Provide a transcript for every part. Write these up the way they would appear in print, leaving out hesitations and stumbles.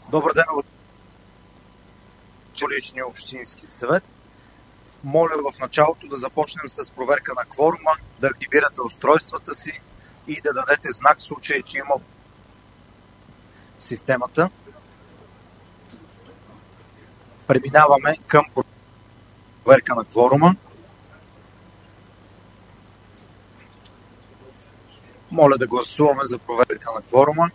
Добър ден, личния общински съвет. Моля в началото да започнем с проверка на кворума, да активирате устройствата си и да дадете знак в случай, че има в системата. Преминаваме към проверка на кворума. Моля да гласуваме за проверка на кворума.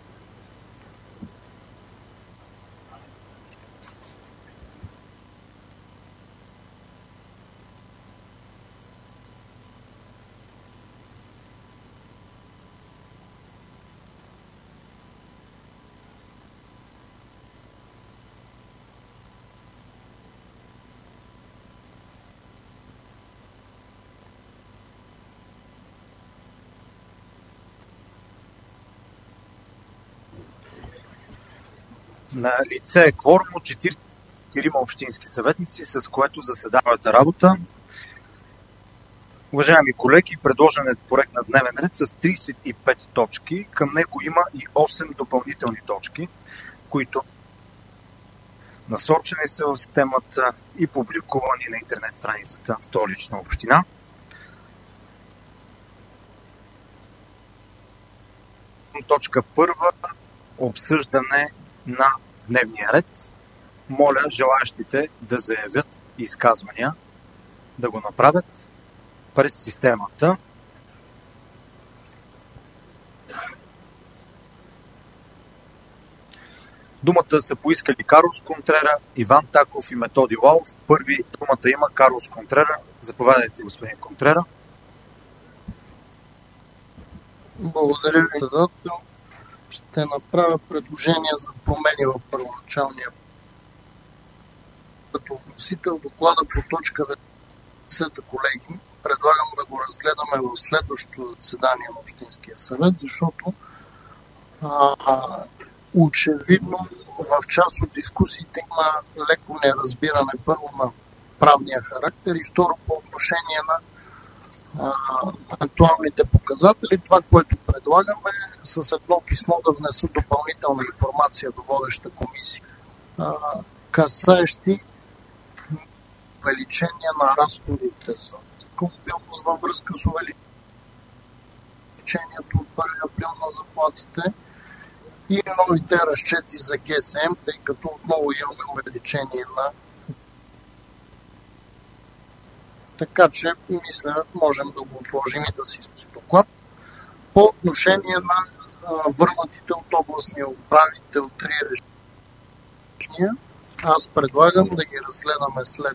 На лице е кворум от 4 общински съветници, с което заседавате работа. Уважаеми колеги, предложен е проект на дневен ред с 35 точки. Към него има и 8 допълнителни точки, които насочени са в системата и публикувани на интернет страницата на Столична община. Точка първа – обсъждане на дневния ред. Моля желаящите да заявят изказвания, да го направят през системата. Думата са поискали Карлос Контрера, Иван Таков и Методи Лалов. Първи думата има Карлос Контрера. Заповядайте, господин Контрера. Благодаря ви, председател. Ще направя предложение за промени в първоначалния. Като вносител доклада по точка 10, колеги, предлагам да го разгледаме в следващото заседание на Общинския съвет, защото очевидно в част от дискусиите има леко неразбиране първо на правния характер и второ по отношение на актуалните показатели. Това, което предлагаме с едно писмо да внеса допълнителна информация до водеща комисия, касаещи увеличение на разходите за мобилност във връзка с увеличението от 1 април на заплатите и новите разчети за ГСМ, тъй като отново имаме увеличение на. Така че, мисля, можем да го отложим и да си с доклад. По отношение на върнатите от областния управител 3 решения, аз предлагам да ги разгледаме след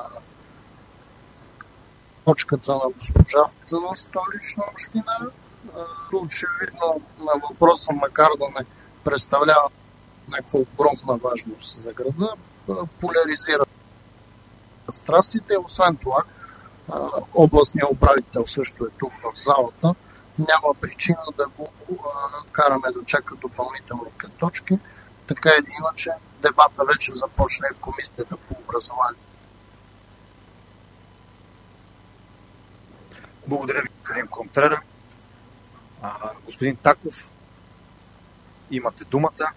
точката на госпожа на Столична община. Очевидно на въпроса, макар да не представлява някаква огромна важност за града, поляризира страстите. Освен това, областният управител също е тук в залата. Няма причина да го караме да чака допълнителните точки. Така или иначе, дебата вече започна и в комисията по образование. Благодаря ви, господин Контрера. Господин Таков, имате думата.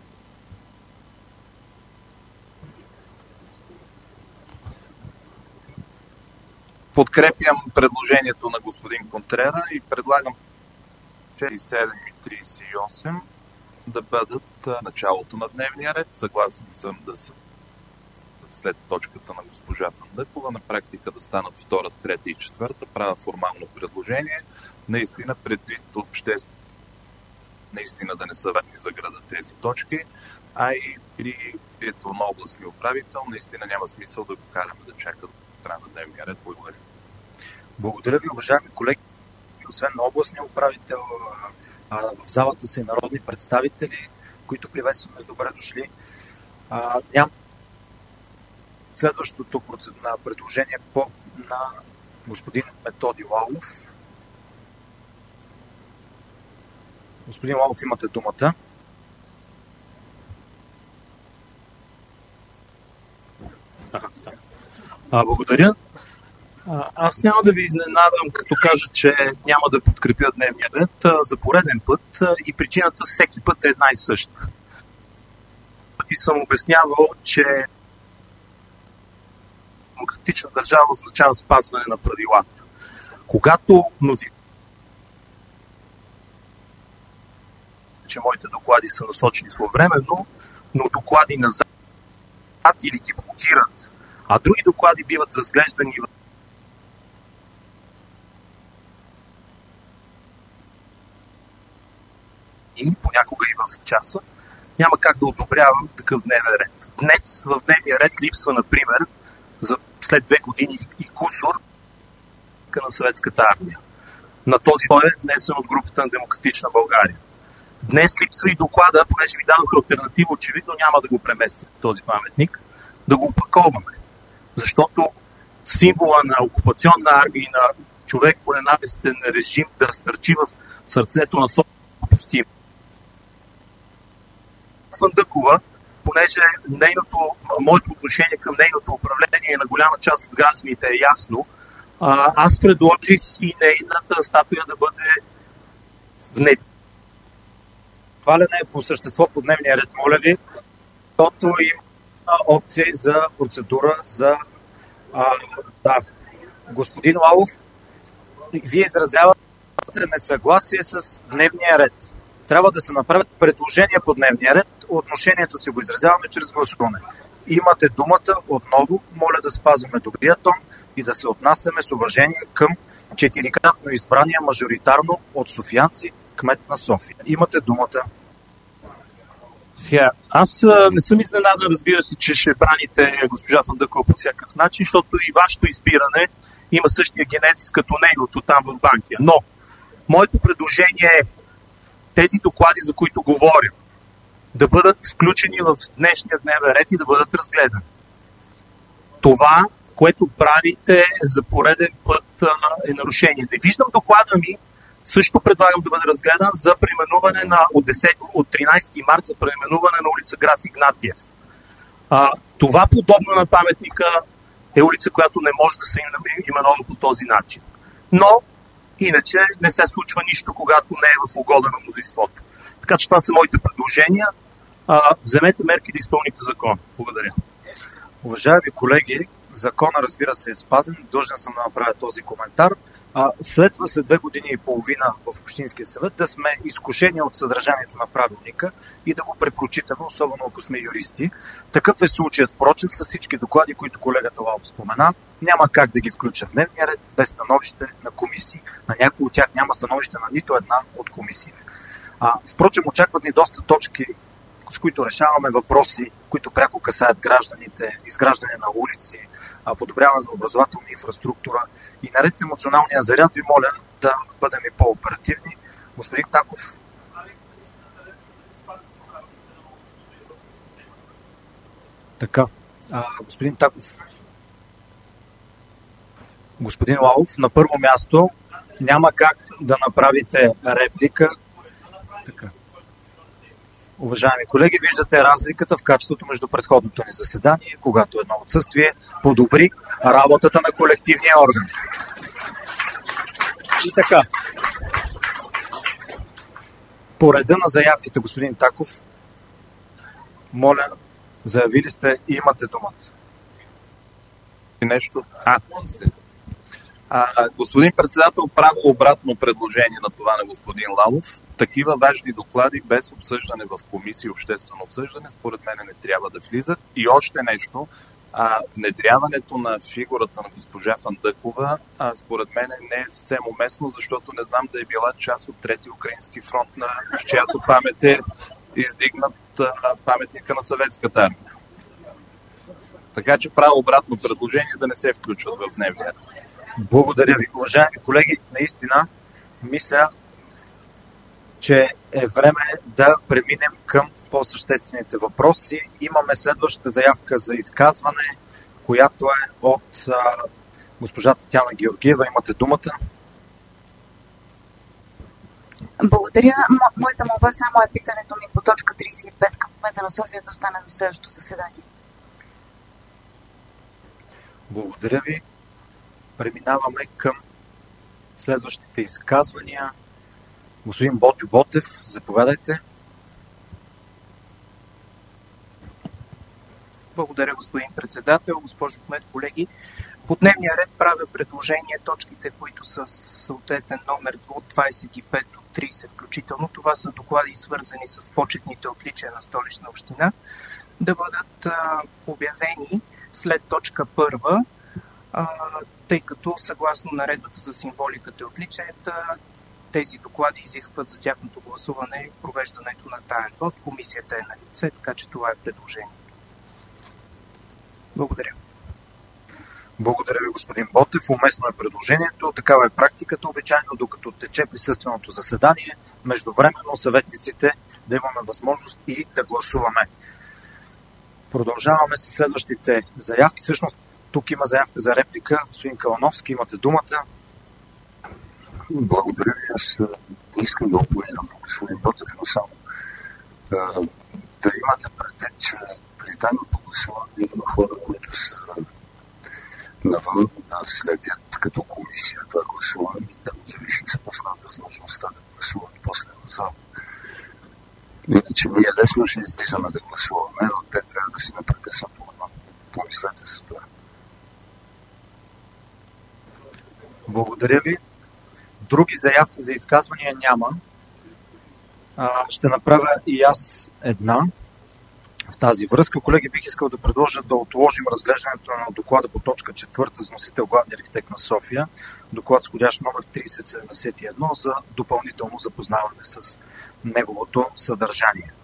Подкрепям предложението на господин Контрера и предлагам 37 и 38 да бъдат началото на дневния ред. Съгласен съм да са след точката на госпожа Фандъкова, на практика да станат втора, трета и четвърта. Правя формално предложение. Наистина, предвид наистина да не са важни за града тези точки, а и при прието на областния управител, наистина няма смисъл да го караме да чака до края на дневния ред. Благодаря. Благодаря ви, уважаеми колеги. Освен на областния управител, в залата са и народни представители, които приветстваме с добре дошли. Следващото предложение на господин Методи Лалов. Господин Лалов, имате думата. Благодаря. Аз няма да ви изненадам, като кажа, че няма да подкрепя дневния ред за пореден път и причината всеки път е една и съща. пъти съм обяснявал, че демократична държава означава спазване на правилата. Когато че моите доклади са насочени своевременно, но доклади назад или ги блокират, а други доклади биват разглеждани и понякога и в часа, няма как да одобрявам такъв дневен ред. Днес в дневния ред липсва, например, след 2 години и кусор на Съветската армия. На този той е внесен от групата на Демократична България. Днес липсва и доклада, понеже ви дадох алтернатива, очевидно няма да го преместят този паметник, да го опаковаме. Защото символа на окупационна армия и на човек по ненавистен режим да стърчи в сърцето на допустим. Фандъкова, понеже моето отношение към нейното управление на голяма част от гражданите е ясно, аз предложих и нейната статуя да бъде внесена. Хвалене по същество по дневния ред, моля ви, защото има опции за процедура за... Господин Лалов, вие изразявате несъгласие с дневния ред. Трябва да се направят предложения по дневния ред. Отношението си го изразяваме чрез гласуване. Имате думата отново. Моля да спазваме добрия тон и да се отнасяме с уважение към 4-кратно избрания мажоритарно от софиянци кмет на София. Имате думата. Аз не съм изненадан, разбира се, че ще браните госпожа Фандъкова по всякакъв начин, защото и вашето избиране има същия генезис като нейното там в Банкия. Но моето предложение е тези доклади, за които говоря, да бъдат включени в днешния дневен ред и да бъдат разгледани. Това, което правите за пореден път, е нарушение. Не виждам доклада ми, също предлагам да бъде разгледан за преименуване от 13 март за преименуване на улица Граф Игнатиев. Това подобно на паметника е улица, която не може да се именува по този начин. Но иначе не се случва нищо, когато не е в угода на мнозинството. Така че това са моите предложения. Вземете мерки да изпълните закон. Благодаря. Уважаеми колеги, закона, разбира се, е спазен. Длъжен съм да направя този коментар. Следва след 2 години и половина в Общинския съвет да сме изкушени от съдържанието на правилника и да го препрочитаме, особено ако сме юристи. Такъв е случаят, впрочем, с всички доклади, които колегата Лалов спомена. Няма как да ги включа в дневния ред без становище на комисии. На някои от тях няма становище на нито една от комисиите. Впрочем, очакват ни доста точки, с които решаваме въпроси, които пряко касаят гражданите, изграждане на улици, подобряване на образователна инфраструктура. И наред с емоционалния заряд ви моля да бъдем и по-оперативни. Господин Таков. Така. Господин Таков. Господин Лалов, на първо място няма как да направите реплика. Така. Уважаеми колеги, виждате разликата в качеството между предходното ни заседание, когато едно отсъствие подобри работата на колективния орган. И така. По реда на заявките, господин Таков, моля, заявили сте и имате думата. Нещо. Господин председател, правя обратно предложение на това на господин Лалов. Такива важни доклади без обсъждане в комисия и обществено обсъждане, според мен не трябва да влизат. И още нещо, внедряването на фигурата на госпожа Фандъкова, според мен не е съвсем уместно, защото не знам да е била част от Трети украински фронт, в чиято памет е издигнат паметника на Съветската армия. Така че правя обратно предложение да не се включват в дневния ред. Благодаря ви. Уважаеми колеги, наистина мисля, че е време да преминем към по-съществените въпроси. Имаме следващата заявка за изказване, която е от госпожа Татяна Георгиева. Имате думата. Благодаря. Моята молба само е питането ми по точка 35 към кмета на София да остане за следващото заседание. Благодаря ви. Преминаваме към следващите изказвания. Господин Ботю Ботев, заповядайте. Благодаря, господин председател, госпожо Кмет, колеги. По дневния ред правя предложение точките, които са съответен номер от 25 до 30 включително. Това са доклади, свързани с почетните отличия на Столична община, да бъдат обявени след точка първа, тъй като съгласно наредбата за символиката и отличията, тези доклади изискват за тяхното гласуване и провеждането на таен вод. Комисията е на лице, така че това е предложение. Благодаря. Благодаря ви, господин Ботев. Уместно е предложението. Такава е практиката. Обичайно, докато тече присъственото заседание, междувременно съветниците да имаме възможност и да гласуваме. Продължаваме с следващите заявки. Всъщност, тук има заявка за реплика. Господин Калановски, имате думата. Благодаря ви. Аз не искам да опонирам на господин Ботев, но само да имате предвид, че при тайното гласуване има хора, които са навън да следят като комисия това гласуване и да може би ще се пуснат възможността да гласуват после в зала. Иначе ние лесно ще излизаме да гласуваме, но те трябва да си непрекъснато. Помислете за това. Благодаря ви. Други заявки за изказвания няма. Ще направя и аз една. В тази връзка, колеги, бих искал да предложа да отложим разглеждането на доклада по точка 4 с носител главния архитект на София, доклад с входящ номер 3071 за допълнително запознаване с неговото съдържание.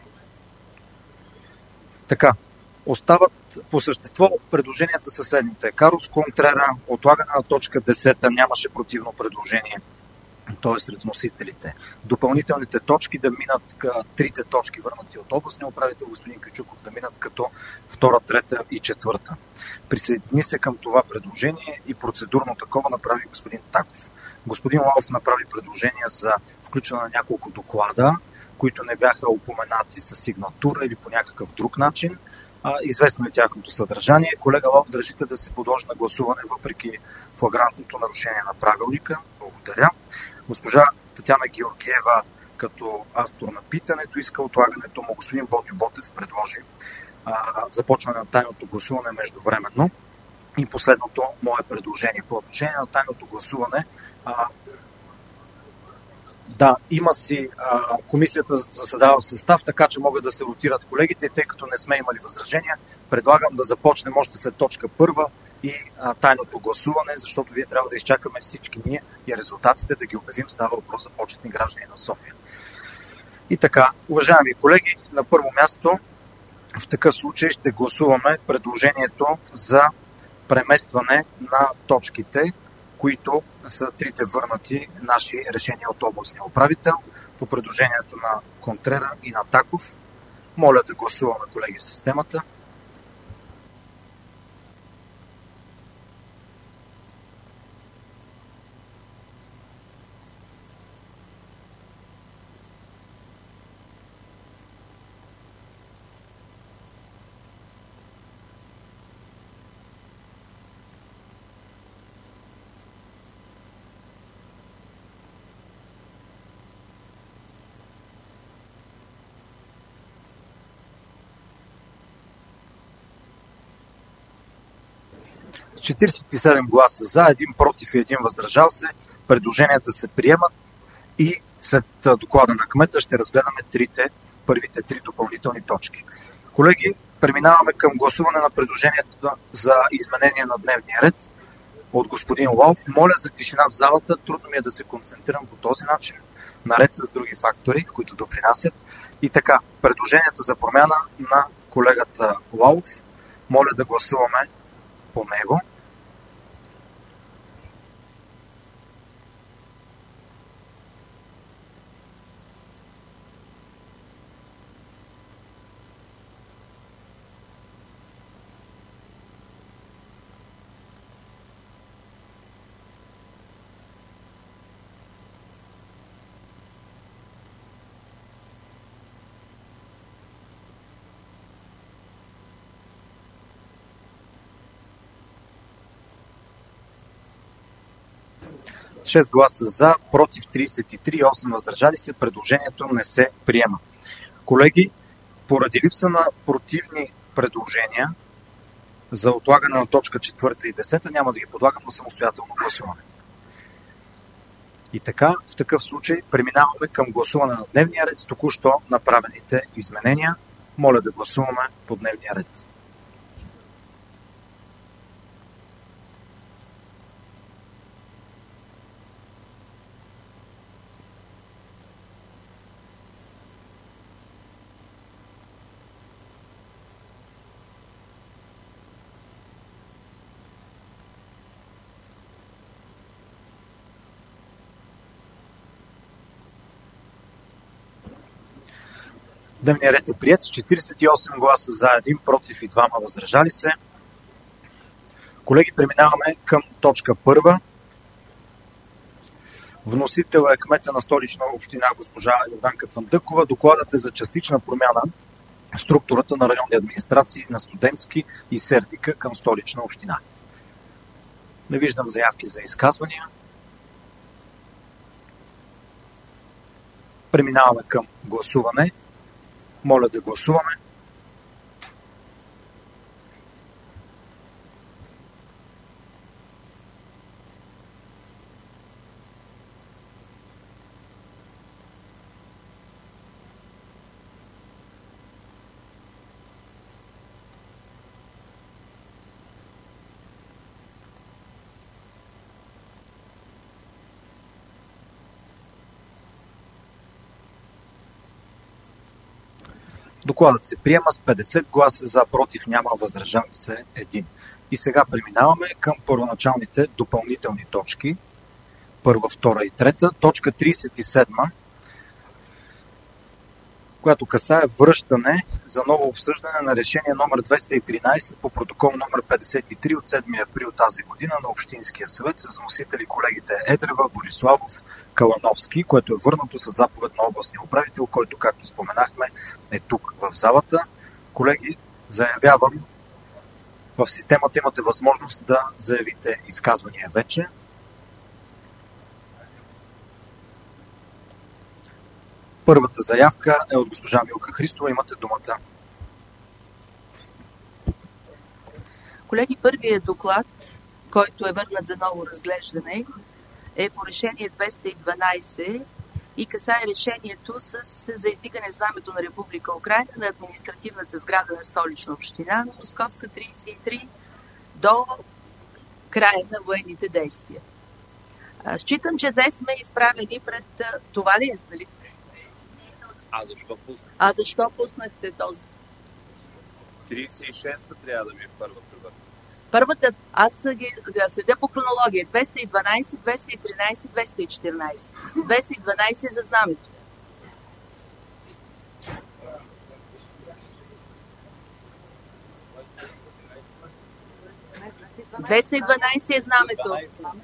Така, остават по същество предложенията са следните. Карлос Контрера, отлагане на точка 10, нямаше противно предложение. Т.е. сред носителите. Допълнителните точки да минат трите точки, върнати от областния управител господин Кючуков, да минат като втора, трета и четвърта. Присъедини се към това предложение и процедурно такова направи господин Таков. Господин Лалов направи предложение за включване на няколко доклада, които не бяха упоменати със сигнатура или по някакъв друг начин. Известно е тяхното съдържание. Колега Лалов, държите да се подложи на гласуване въпреки флагрантното нарушение на правилника. Благодаря. Госпожа Татяна Георгиева, като автор на питането, иска отлагането му. Господин Ботю Ботев предложи започване на тайното гласуване междувременно. И последното мое предложение по отношение на тайното гласуване. Да, има си комисията заседава в състав, така че могат да се ротират колегите, тъй като не сме имали възражения. Предлагам да започнем още след точка първа и тайното гласуване, защото вие трябва да изчакаме всички ние и резултатите да ги обявим. Става въпрос за почетни граждани на София. И така, уважаеми колеги, на първо място в такъв случай ще гласуваме предложението за преместване на точките, които са трите върнати наши решения от областния управител по предложението на Контрера и на Таков. Моля да гласуваме, колеги, в системата. С 47 гласа за, 1 против и 1 въздържал се, предложенията се приемат и след доклада на кмета ще разгледаме първите три допълнителни точки. Колеги, преминаваме към гласуване на предложението за изменение на дневния ред от господин Лалов. Моля за тишина в залата, трудно ми е да се концентрирам по този начин, наред с други фактори, които допринасят. И така, предложението за промяна на колегата Лалов, моля да гласуваме по него. С 6 гласа за, против 33, 8 въздържали се, предложението не се приема. Колеги, поради липса на противни предложения за отлагане на точка 4 и 10 няма да ги подлагам на самостоятелно гласуване. И така, в такъв случай преминаваме към гласуване на дневния ред с току-що направените изменения. Моля да гласуваме по дневния ред. Дневният ред е приет с 48 гласа за, 1 против и 2 въздържали се. Колеги, преминаваме към точка 1. Вносител е кмета на Столична община госпожа Йорданка Фандъкова. Докладът е за частична промяна в структурата на районни администрации на Студентски и Сердика към Столична община. Не виждам заявки за изказвания. Преминаваме към гласуване. Моля да гласуваме. Докладът се приема с 50 гласа за, против няма, въздържали се 1. И сега преминаваме към първоначалните допълнителни точки. Първа, втора и трета. Точка 37, която касае връщане за ново обсъждане на решение номер 213 по протокол номер 53 от 7 април тази година на Общинския съвет с вносители колегите Едрева, Бориславов, Калановски, което е върнато с заповед на областния управител, който, както споменахме, е тук в залата. Колеги, заявявам, в системата имате възможност да заявите изказвания вече. Първата заявка е от госпожа Милка Христова. Имате думата. Колеги, първият доклад, който е върнат за ново разглеждане, е по решение 212 и касае решението за издигане знамето на Република Украйна на административната сграда на Столична община на Московска 33 до края на военните действия. Считам, че днес сме изправени пред това ли е? Нали? Защо пуснахте този? 36-та трябва да ми е първата. Първата, аз ги следя по хронология. 212, 213, 214. 212 е за знамето. ...212 е знамето.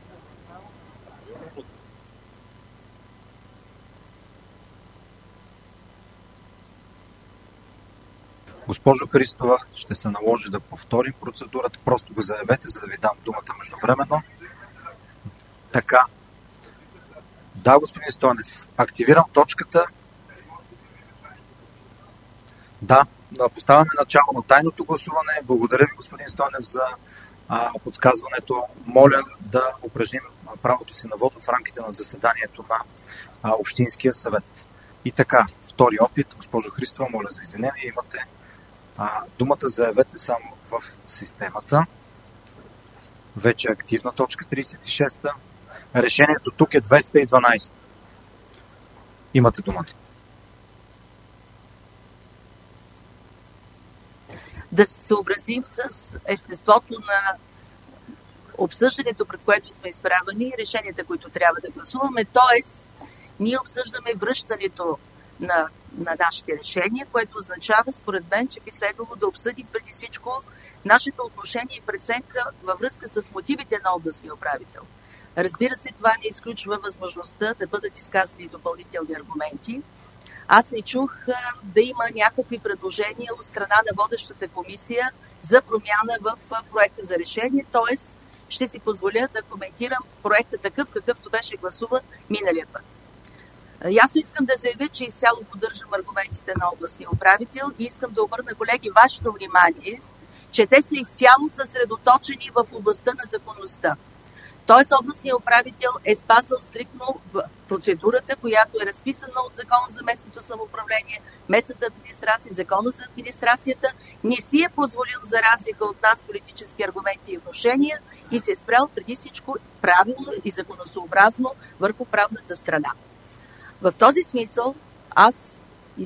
Госпожо Христова, ще се наложи да повторим процедурата. Просто го заявете, за да ви дам думата междувременно. Така. Да, господин Стойнев. Активирам точката. Да, поставяме начало на тайното гласуване. Благодаря ви, господин Стойнев, за подсказването. Моля да упражним правото си на вод в рамките на заседанието на Общинския съвет. И така, втори опит. Госпожо Христова, моля за извинение. Имате думата, заявете само в системата. Вече е активна точка 36-та. Решението тук е 212. Имате думата. Да се съобразим с естеството на обсъждането, пред което сме изправени и решенията, които трябва да гласуваме. Тоест, ние обсъждаме връщането на нашите решения, което означава, според мен, че би следвало да обсъдим преди всичко нашето отношение и преценка във връзка с мотивите на областния управител. Разбира се, това не изключва възможността да бъдат изказани допълнителни аргументи. Аз не чух да има някакви предложения от страна на водещата комисия за промяна в проекта за решение, т.е. ще си позволя да коментирам проекта такъв, какъвто беше гласуван миналия път. Ясно искам да заявя, че изцяло поддържам аргументите на областния управител и искам да обърна, колеги, вашето внимание, че те са изцяло съсредоточени в областта на законността. Тоест, областният управител е спазвал стриктно в процедурата, която е разписана от Закона за местното самоуправление, местната администрация, Закона за администрацията, не си е позволил, за разлика от нас, политически аргументи и внушения и се е спрял преди всичко правилно и законосъобразно върху правната страна. В този смисъл аз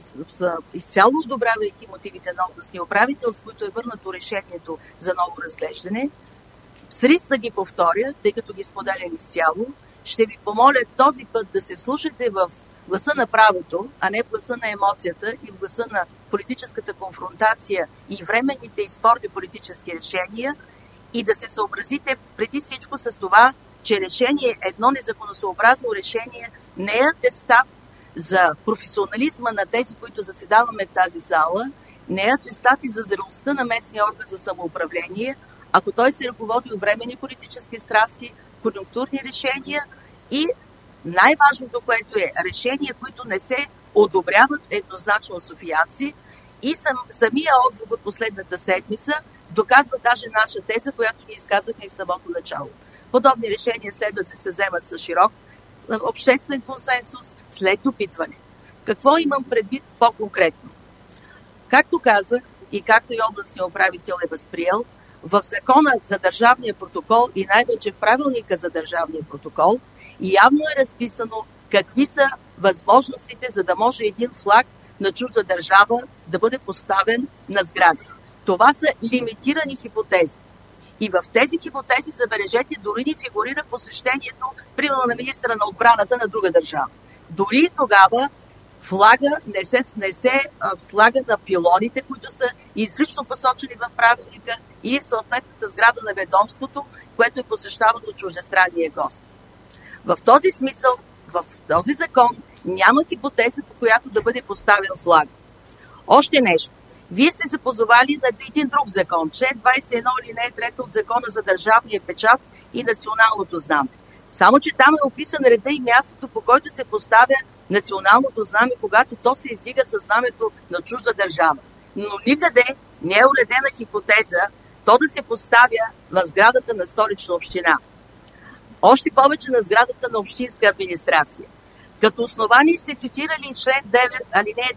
изцяло одобрявайки мотивите на областния управител, с които е върнато решението за ново разглеждане, с риск да ги повторя, тъй като ги споделям изцяло, ще ви помоля този път да се вслушате в гласа на правото, а не в гласа на емоцията и в гласа на политическата конфронтация и временните и спорни политически решения и да се съобразите преди всичко с това, че решение, едно незаконосъобразно решение не е атестат за професионализма на тези, които заседаваме в тази зала, не е атестат и за зрелостта на местния орган за самоуправление, ако той се ръководи от временни политически страсти, конюнктурни решения и най-важното, което е решения, които не се одобряват еднозначно от софиянци и самия отзвук от последната седмица доказва даже наша теза, която ни изказахме в самото начало. Подобни решения следва да се вземат с широк обществен консенсус след допитване. Какво имам предвид по-конкретно? Както казах и както и областният управител е възприел, в Закона за държавния протокол и най-вече в правилника за държавния протокол явно е разписано какви са възможностите, за да може един флаг на чужда държава да бъде поставен на сгради. Това са лимитирани хипотези. И в тези хипотези, забележете, дори не фигурира посещението, примерно на министра на отбраната на друга държава. Дори тогава флага не се слага на пилоните, които са изрично посочени в правилника и в съответната сграда на ведомството, което е посещавано от чуждестранния гост. В този смисъл, в този закон няма хипотеза, по която да бъде поставен флаг. Още нещо. Вие сте се позовали на един друг закон, член 21 алинея 3 от Закона за държавния печат и националното знаме. Само че там е описан реда и мястото, по който се поставя националното знаме, когато то се издига със знамето на чужда държава. Но никъде не е уредена хипотеза то да се поставя в сградата на Столична община. Още повече на сградата на общинска администрация. Като основание сте цитирали член 9, алинея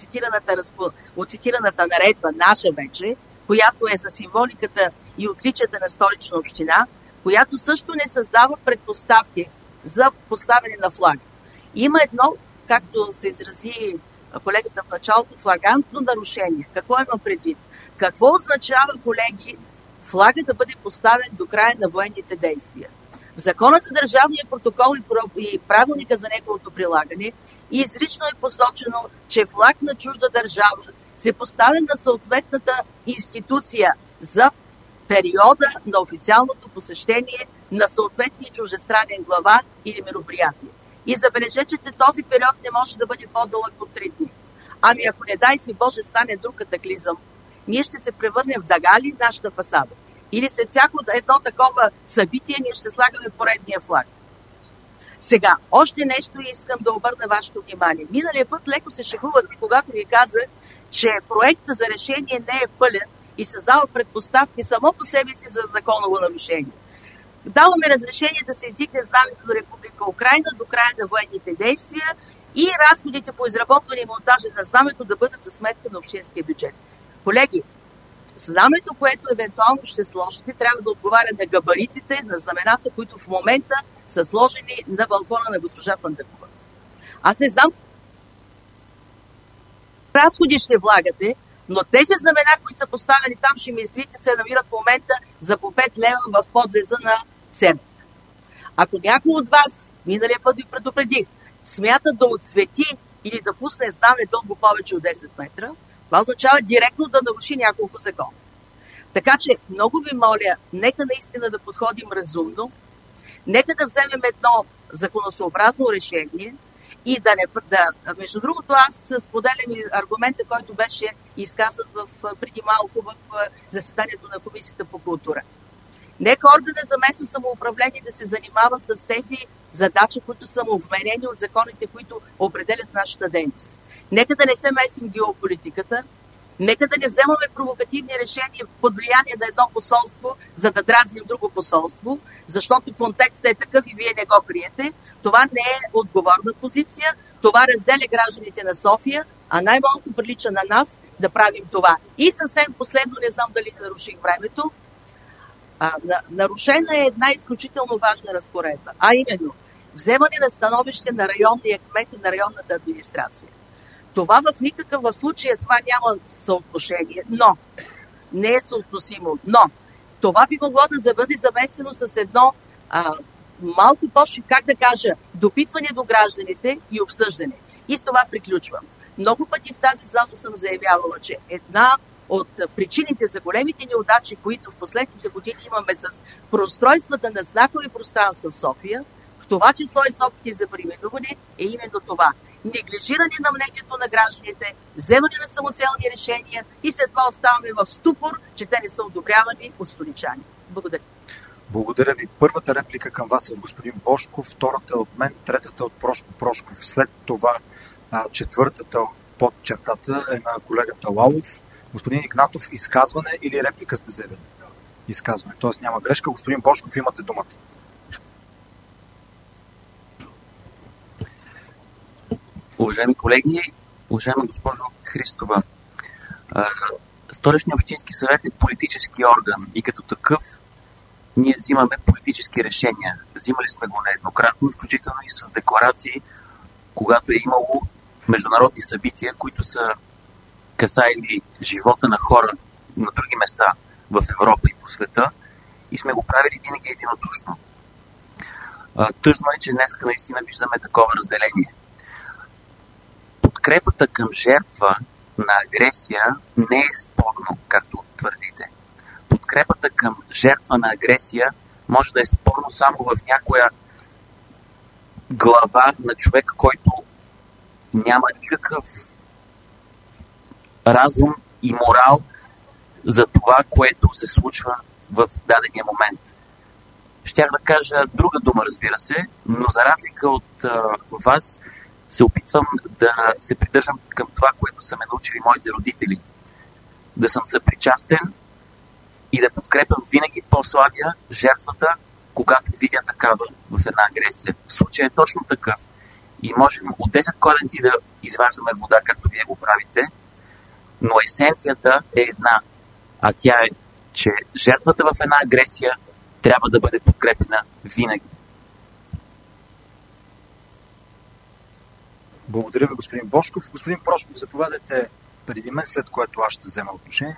3 от цитираната наредба, наша вече, която е за символиката и отличията на Столична община, която също не създава предпоставки за поставяне на флаг. Има едно, както се изрази колегата в началото, флагантно нарушение. Какво има предвид? Какво означава, колеги, флага да бъде поставен до края на военните действия? В Закона за държавния протокол и правилника за неговото прилагане изрично е посочено, че флаг на чужда държава се поставя на съответната институция за периода на официалното посещение на съответния чуждестранен глава или мероприятие. И забележете, че този период не може да бъде по-дълъг от 3 дни. Ами ако не дай си Боже стане друг катаклизъм, ние ще се превърнем в дъгали нашата фасада. Или след всяко едно такова събитие ние ще слагаме поредния флаг. Сега, още нещо искам да обърна вашето внимание. Миналия път леко се шегувате, когато ви казах, че проектът за решение не е пълен и създава предпоставки само по себе си за законово нарушение. Даваме разрешение да се издигне знамето на Република Украйна до края на военните действия и разходите по изработване и монтажа на знамето да бъдат за сметка на общинския бюджет. Колеги, знамето, което евентуално ще сложите, трябва да отговаря на габаритите на знамената, които в момента са сложени на балкона на госпожа Фандъкова. Аз не знам разходи ще влагате, но тези знамена, които са поставени там, ще ми извините, се намират в момента за по 5 лева в подлеза на Семек. Ако някой от вас, миналия път ви предупредих, смята да отсвети или да пусне знаме дълго повече от 10 метра, това означава директно да наруши няколко закона. Така че, много ви моля, нека наистина да подходим разумно, нека да вземем едно законосъобразно решение и между другото, аз споделям и аргумента, който беше изказан преди малко в заседанието на Комисията по култура. Нека органа за местно самоуправление да се занимава с тези задачи, които са му вменени от законите, които определят нашата дейност. Нека да не се месим в геополитиката, нека да не вземаме провокативни решения под влияние на едно посолство, за да дразним друго посолство, защото контекстът е такъв и вие не го криете. Това не е отговорна позиция, това разделя гражданите на София, а най-малко прилича на нас да правим това. И съвсем последно, не знам дали наруших времето, нарушена е една изключително важна разпоредба, а именно вземане на становище на районния кмет и на районната администрация. Това в никакъв случай това няма съотношение, но не е съотносимо, но това би могло да бъде заместено с едно малко как да кажа, допитване до гражданите и обсъждане. И с това приключвам. Много пъти в тази зала съм заявявала, че една от причините за големите неудачи, които в последните години имаме с преустройствата на знакови пространства в София, в това число и с опити за преименуване, е именно това. Неглижиране на мнението на гражданите, вземане на самоцелни решения и след това оставаме в ступор, че те не са одобрявани от столичани. Благодаря. Благодаря ви. Първата реплика към вас е от господин Божков, втората е от мен, третата е от Прошко Прошков. След това четвъртата под чертата е на колегата Лалов. Господин Игнатов, изказване или реплика сте заявили? Изказване, т.е. няма грешка. Господин Божков, имате думата. Уважаеми колеги, уважаема госпожо Христова, Столичният общински съвет е политически орган и като такъв ние взимаме политически решения. Взимали сме го нееднократно, включително и с декларации, когато е имало международни събития, които са касаели живота на хора на други места в Европа и по света, и сме го правили винаги единодушно. Тъжно е, че днес наистина виждаме такова разделение. Подкрепата към жертва на агресия не е спорно, както твърдите. Подкрепата към жертва на агресия може да е спорно само в някоя глава на човек, който няма никакъв разум и морал за това, което се случва в дадения момент. Щях да кажа друга дума, разбира се, но за разлика от вас се опитвам да се придържам към това, което са ме научили моите родители. Да съм съпричастен и да подкрепям винаги по-слабия, жертвата, когато видя такава в една агресия. В случая е точно такъв. И можем от 10 кладенци да изваждаме вода, както вие го правите, но есенцията е една. А тя е, че жертвата в една агресия трябва да бъде подкрепена винаги. Благодаря ви, господин Божков. Господин Прошков, заповядайте преди мен, след което аз ще взема отношение.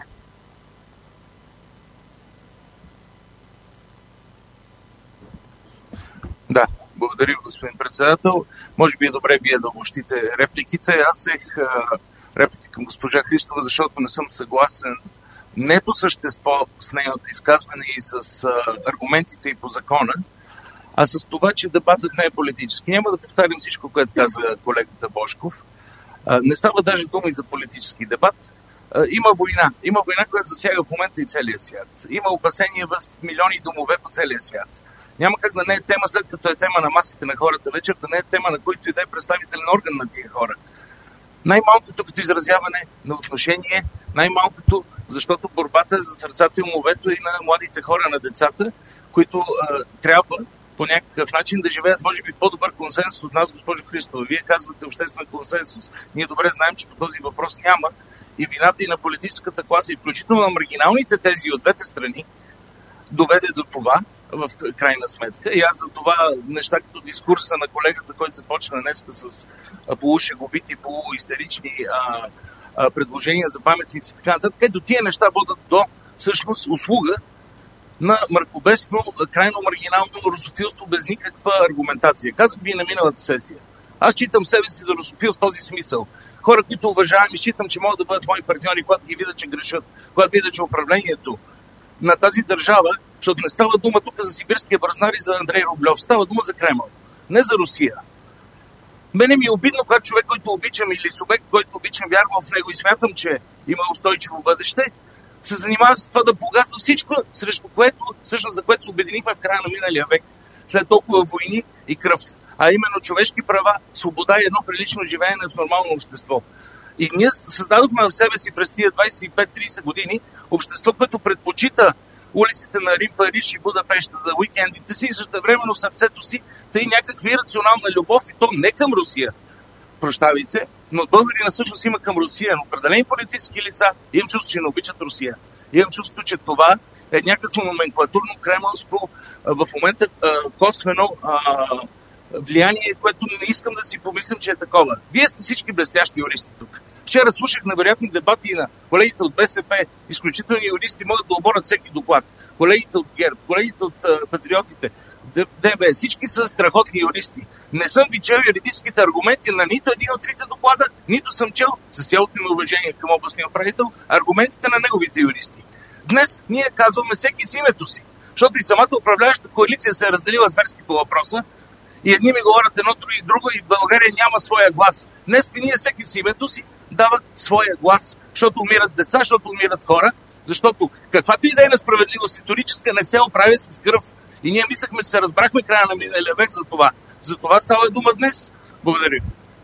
Да, благодаря, господин председател. Може би е добре вие да обобщите репликите. Аз взех реплики към госпожа Христова, защото не съм съгласен не по същество с нейното изказване и с аргументите и по закона, а с това, че дебатът не е политически. Няма да повтарям всичко, което каза колегата Божков. Не става даже дума и за политически дебат. Има война. Има война, която засяга в момента и целия свят. Има опасения в милиони домове по целия свят. Няма как да не е тема, след като е тема на масите на хората вечер, да не е тема, на който и да е представителен орган на тия хора. Най-малкото като изразяване на отношение, най-малкото, защото борбата е за сърцата и умовето и на младите хора, на децата, които трябва по някакъв начин да живеят, може би, в по-добър консенсус от нас, госпожо Христова. Вие казвате обществен консенсус. Ние добре знаем, че по този въпрос няма. И вината и на политическата класа, и включително на маргиналните тези от двете страни, доведе до това, в крайна сметка. И аз за това неща като дискурса на колегата, който започна днес с полушеговити, полуистерични предложения за паметници и така нататък, ето тия неща водят до всъщност услуга на мракобесно, крайно маргинално русофилство без никаква аргументация. Казах ви на миналата сесия. Аз считам себе си за русофил в този смисъл. Хора, които уважавам и считам, че могат да бъдат мои партньори, когато ги видят, че грешат, когато видят, че управлението на тази държава, защото не става дума тук за сибирския бразнар и за Андрей Рублев, става дума за Кремъл, не за Русия. Мене ми е обидно, когато човек, който обичам, или субект, който обичам, вярвам в него и смятам, че има устойчиво бъдеще, се занимава с това да погазва всичко, срещу което, всъщност за което се обединихме в края на миналия век, след толкова войни и кръв. А именно човешки права, свобода и едно прилично живеене в нормално общество. И ние създадохме в себе си през тия 25-30 години общество, което предпочита улиците на Рим, Париж и Будапеща за уикендите си и същевременно в сърцето си тъй някакви рационална любов, и то не към Русия, прощавайте, но българина всъщност има към Русия, но определени политически лица имам чувство, че не обичат Русия. Имам чувство, че това е някакво номенклатурно кремълско, в момента косвено влияние, което не искам да си помислям, че е такова. Вие сте всички блестящи юристи тук. Вчера слушах невероятни дебати на колегите от БСП, изключителни юристи могат да оборят всеки доклад. Колегите от ГЕРБ, колегите от Патриотите, ДБ, всички са страхотни юристи. Не съм ви чел юридическите аргументи на нито един от трите доклада, нито съм чел, с цялото ми уважение към областния управител, аргументите на неговите юристи. Днес ние казваме всеки с името си, защото и самата управляваща коалиция се е разделила зверски по въпроса, и едни ми говорят едното и друго, и България няма своя глас. Днес ние всеки с името си дават своя глас, защото умират деца, защото умират хора, защото каквато и да е несправедливост историческа не се оправя с кръв. И ние мислехме, че се разбрахме края на миналия век за това. За това става дума днес. Благодаря.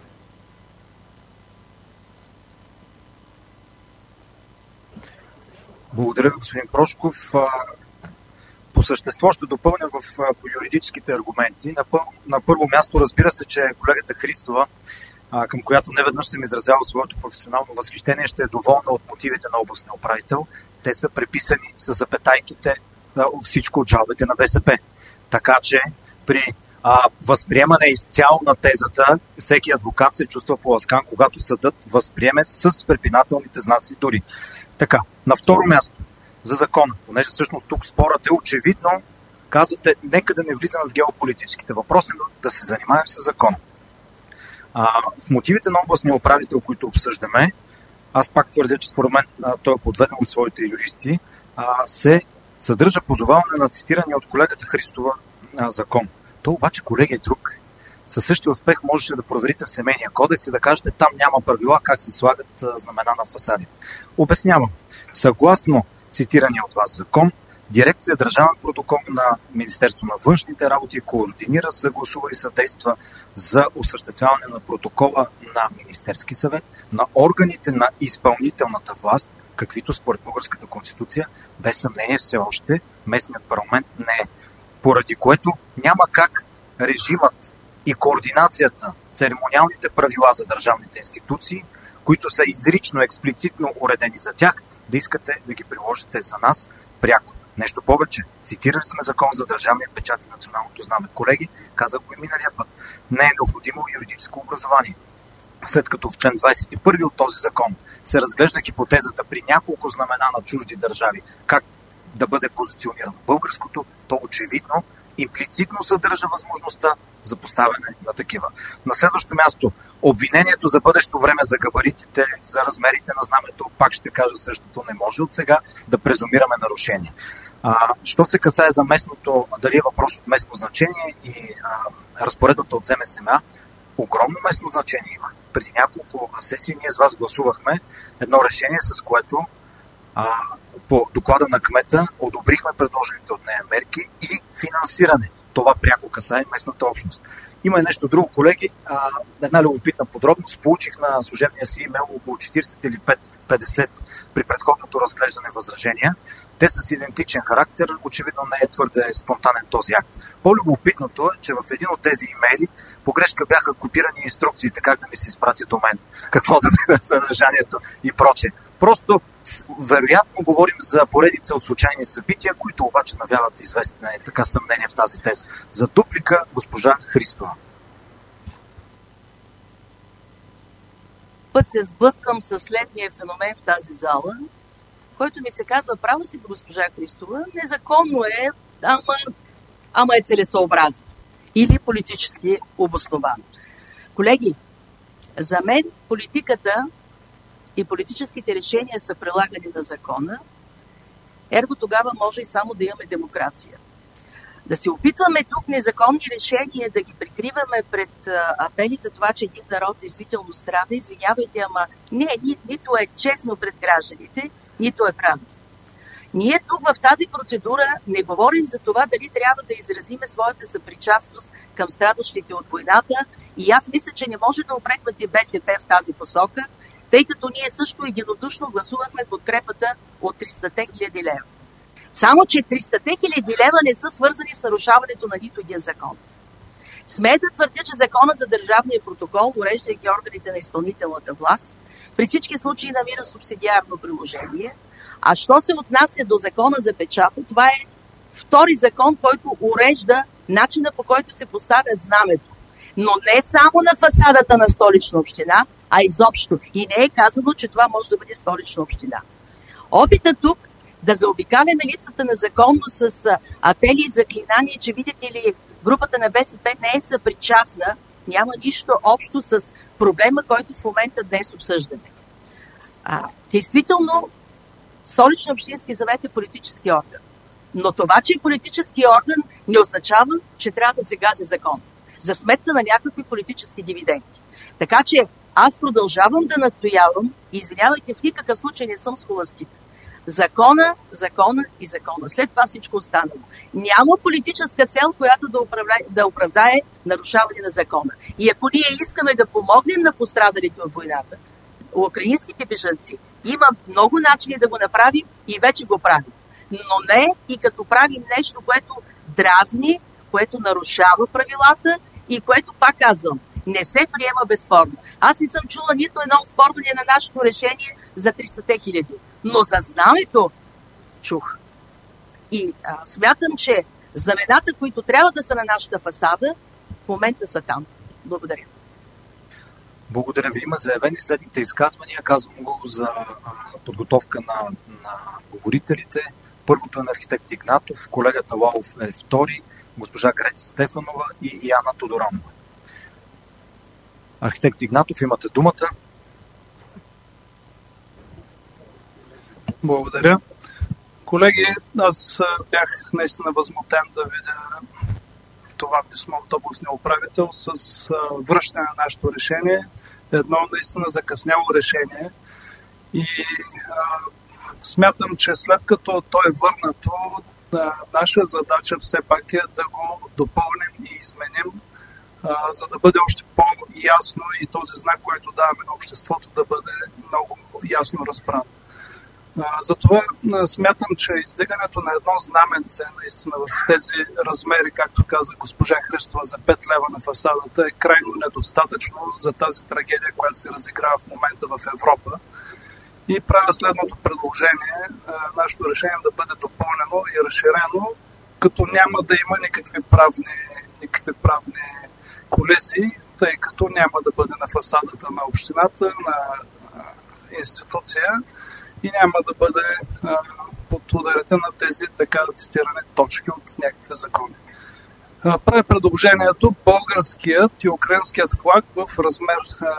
Благодаря ви, господин Прошков. По същество ще допълня по юридическите аргументи. На първо място, разбира се, че колегата Христова, към която неведнъж съм изразявал своето професионално възхищение, ще е доволна от мотивите на областния управител. Те са преписани с запетайките всичко от жалбите на БСП. Така че при възприемане изцяло на тезата, всеки адвокат се чувства поласкан, когато съдът възприеме с препинателните знаци дори. Така, на второ място, за закона, понеже всъщност тук спорът е очевидно, казвате, нека да не влизаме в геополитическите въпроси, но да се занимаем с закона. В мотивите на областния управител, които обсъждаме, аз пак твърдя, че според мен той е подведен от своите юристи, се съдържа позоваване на цитирания от колегата Христова закон. То обаче, колеги, е друг. Със същия успех можеше да проверите в семейния кодекс и да кажете, там няма правила как се слагат знамена на фасадите. Обяснявам. Съгласно цитирания от вас закон, дирекция Държавен протокол на Министерство на външните работи координира, съгласува и съдейства за осъществяване на протокола на Министерски съвет, на органите на изпълнителната власт, каквито според българската конституция, без съмнение все още местният парламент не е. Поради което няма как режимът и координацията, церемониалните правила за държавните институции, които са изрично, експлицитно уредени за тях, да искате да ги приложите за нас пряко. Нещо повече, цитирали сме закон за държавния печат и националното знаме. Колеги, казах го и миналия път, не е необходимо юридическо образование. След като в член 21 от този закон се разглежда хипотезата при няколко знамена на чужди държави, как да бъде позиционирано българското, то очевидно имплицитно съдържа възможността за поставяне на такива. На следващо място, обвинението за бъдещо време, за габаритите, за размерите на знамето, пак ще кажа същото, не може от сега да презумираме нарушение. Що се касае за местното, дали е въпрос от местно значение и разпоредбата от ЗМСМА, огромно местно значение има. Преди няколко сесии ние с вас гласувахме едно решение, с което по доклада на кмета одобрихме предложените от нея мерки и финансиране. Това пряко касае местната общност. Има и нещо друго, колеги. Една любопитна подробност. Получих на служебния си имейл около 40 или 50 при предходното разглеждане възражения. Те са с идентичен характер. Очевидно не е твърде спонтанен този акт. По-любопитното е, че в един от тези имейли по грешка бяха копирани инструкциите как да ми се изпрати до мен, какво да бъде съдържанието и прочее. Просто вероятно говорим за поредица от случайни събития, които обаче навяват известни така съмнение в тази теза. За дуплика госпожа Христова. Път се сблъскам с следния феномен в тази зала, който ми се казва, права си госпожа Христова, незаконно е, ама е целесообразно или политически обосновано. Колеги, за мен политиката и политическите решения са прилагани на закона, ерго тогава може и само да имаме демокрация. Да се опитваме тук незаконни решения да ги прикриваме пред апели за това, че един народ действително страда, извинявайте, ама не, нито е честно пред гражданите, нито е правилно. Ние тук в тази процедура не говорим за това дали трябва да изразиме своята съпричастност към страдащите от войната и аз мисля, че не може да упреквате БСП в тази посока, тъй като ние също единодушно гласувахме подкрепата от 300 хиляди лева. Само, че 300 хиляди лева не са свързани с нарушаването на нито един закон. Смея да твърдя, че закона за държавния протокол, уреждайки органите на изпълнителната власт, при всички случаи намира субсидиарно приложение. А що се отнася до закона за печата, това е втори закон, който урежда начина, по който се поставя знамето. Но не само на фасадата на Столична община, а изобщо. И не е казано, че това може да бъде Столична община. Опитът тук да заобикаляме липсата на законност с апели и заклинания, че видите ли, групата на БСП не е съпричастна, няма нищо общо с проблема, който в момента днес обсъждаме. Действително, Столична общински съвет е политически орган. Но това, че е политически орган, не означава, че трябва да се гази закон. За сметка на някакви политически дивиденти. Така че аз продължавам да настоявам, и извинявайте, в никакъв случай не съм схоластик. Закона, закона и закона. След това всичко останало. Няма политическа цел, която да оправдае нарушаване на закона. И ако ние искаме да помогнем на пострадалите от войната, украинските бежанци, има много начини да го направим и вече го правим. Но не и като правим нещо, което дразни, което нарушава правилата и което, пак казвам, не се приема безспорно. Аз не съм чула нито едно оспорване на нашето решение за 300 хиляди. Но за знамето чух. И смятам, че знамената, които трябва да са на нашата фасада, в момента са там. Благодаря. Благодаря ви. Има заявени следните изказвания. Казвам го за подготовка на говорителите. Първото е на архитект Игнатов, колегата Лалов е втори, госпожа Грети Стефанова и Яна Тодоранова. Архитект Игнатов, имате думата. Благодаря. Колеги, аз бях наистина възмутен да видя това писмо от областния управител с връщане на нашето решение. Едно наистина закъсняло решение. И смятам, че след като то е върнато, наша задача все пак е да го допълним и изменим, за да бъде още по-ясно и този знак, който даваме на обществото, да бъде много ясно разбран. Затова смятам, че издигането на едно знаменце наистина в тези размери, както каза госпожа Христова, за 5 лева на фасадата е крайно недостатъчно за тази трагедия, която се разиграва в момента в Европа. И правя следното предложение, нашето решение да бъде допълнено и разширено, като няма да има никакви правни колизии, тъй като няма да бъде на фасадата на общината, на институция и няма да бъде под ударите на тези така цитирани точки от някакви закони. Правя предложението българският и украинският флаг в размер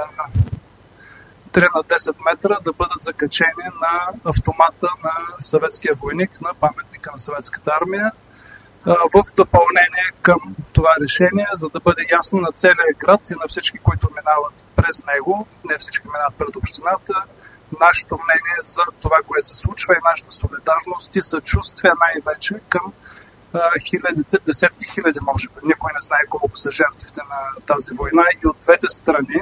3 на 10 метра да бъдат закачени на автомата на съветския войник, на паметника на съветската армия, в допълнение към това решение, за да бъде ясно на целия град и на всички, които минават през него, не всички минават пред общината, нашето мнение за това, което се случва и нашата солидарност и съчувствие най-вече към хилядите, десетки хиляди, може би. Никой не знае колко са жертвите на тази война и от двете страни.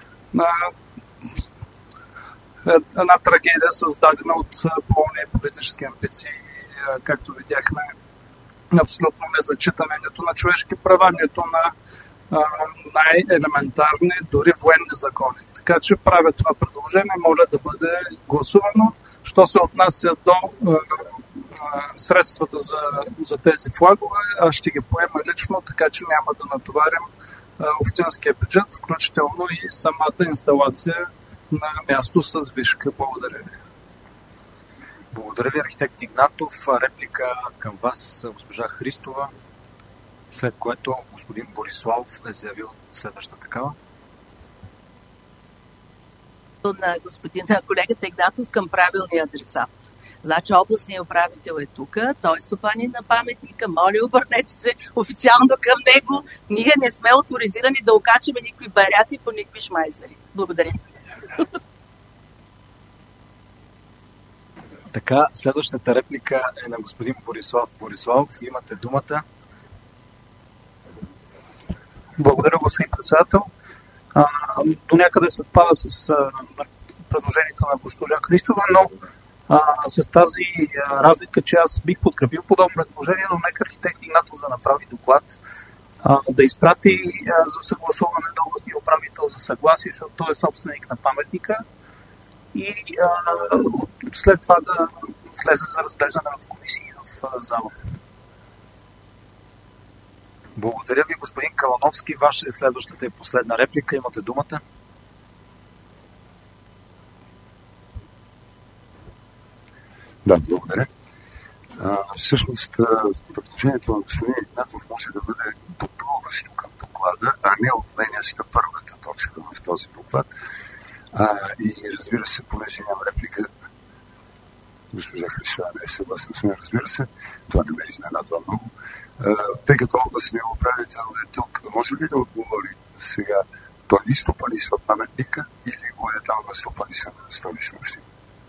Една трагедия, създадена от болни политически амбиции, както видяхме, абсолютно незачитане нито на човешки права, нито на най-елементарни, дори военни закони. Така че правя това предложение, моля да бъде гласувано. Що се отнася до средствата за тези флагове, аз ще ги поема лично, така че няма да натоварим общинския бюджет, включително и самата инсталация на място с вишка. Благодаря ви. Благодаря ви, архитект Игнатов. Реплика към вас, госпожа Христова, след което господин Бориславов е заявил следваща такава. На господина колегата Игнатов към правилния адресат. Значи областният управител е тук, той е стопанин на паметника, моля, обърнете се официално към него. Ние не сме авторизирани да окачаме никакви баряци по никакви шмайзери. Благодаря. Така, следващата реплика е на господин Борислав Бориславов. Имате думата. Благодаря, господин председател. До някъде съвпада с предложението на госпожа Христова, но с тази разлика, че аз бих подкрепил подобно предложение, но нека архитект Игнатов да направи доклад, да изпрати за съгласуване на областния управител за съгласие, защото той е собственик на паметника, и след това да влезе за разглеждане в комисии в зала. Благодаря ви, господин Калановски. Ваша е следващата и последна реплика. Имате думата. Да, благодаря. Всъщност, предложението на господин Игнатов може да бъде допълващо към доклада, а не отменяща първата точка в този доклад. И разбира се, понеже няма реплика, госпожа Христова не е съгласна с мен, разбира се, това не ме изненадва много. Тъй като областният управител е тук, може ли да отговори сега, той ли стопанисва паметника или го е дал на стопанисва на Столична община?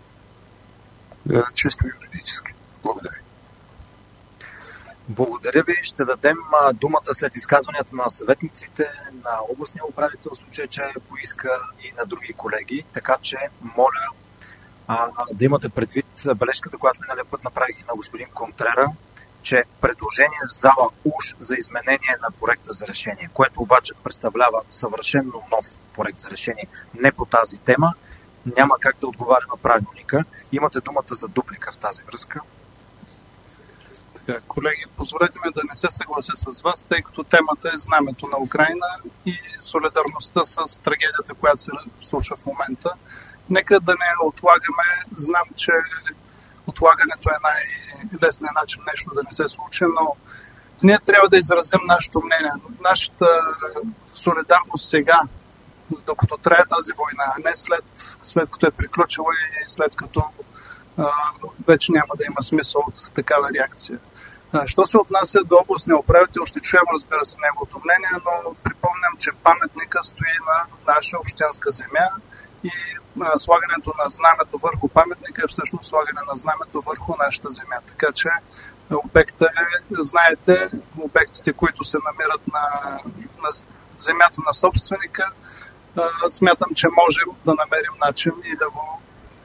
Чисто юридически. Благодаря. Благодаря ви. Ще дадем думата след изказванията на съветниците, на областния управител, в случай, че поиска, и на други колеги. Така че, моля да имате предвид бележката, която миналия път направих на господин Контрера, че предложение в зала уж за изменение на проекта за решение, което обаче представлява съвършенно нов проект за решение, не по тази тема, няма как да отговаря на правилника. Имате думата за дуплика в тази връзка. Така, колеги, позволете ми да не се съглася с вас, тъй като темата е знамето на Украйна и солидарността с трагедията, която се случва в момента. Нека да не отлагаме. Знам, че отлагането е най-лесният начин нещо да не се случи, но ние трябва да изразим нашето мнение. Нашата солидарност сега, докато трае тази война, а не след като е приключила и след като вече няма да има смисъл от такава реакция. Що се отнася до областния управител, ще чуем, разбира се, неговото мнение, но припомням, че паметника стои на наша общинска земя и слагането на знамето върху паметника е всъщност слагане на знамето върху нашата земя. Така че обекта е, знаете, обектите, които се намират на земята на собственика, смятам, че можем да намерим начин и да го...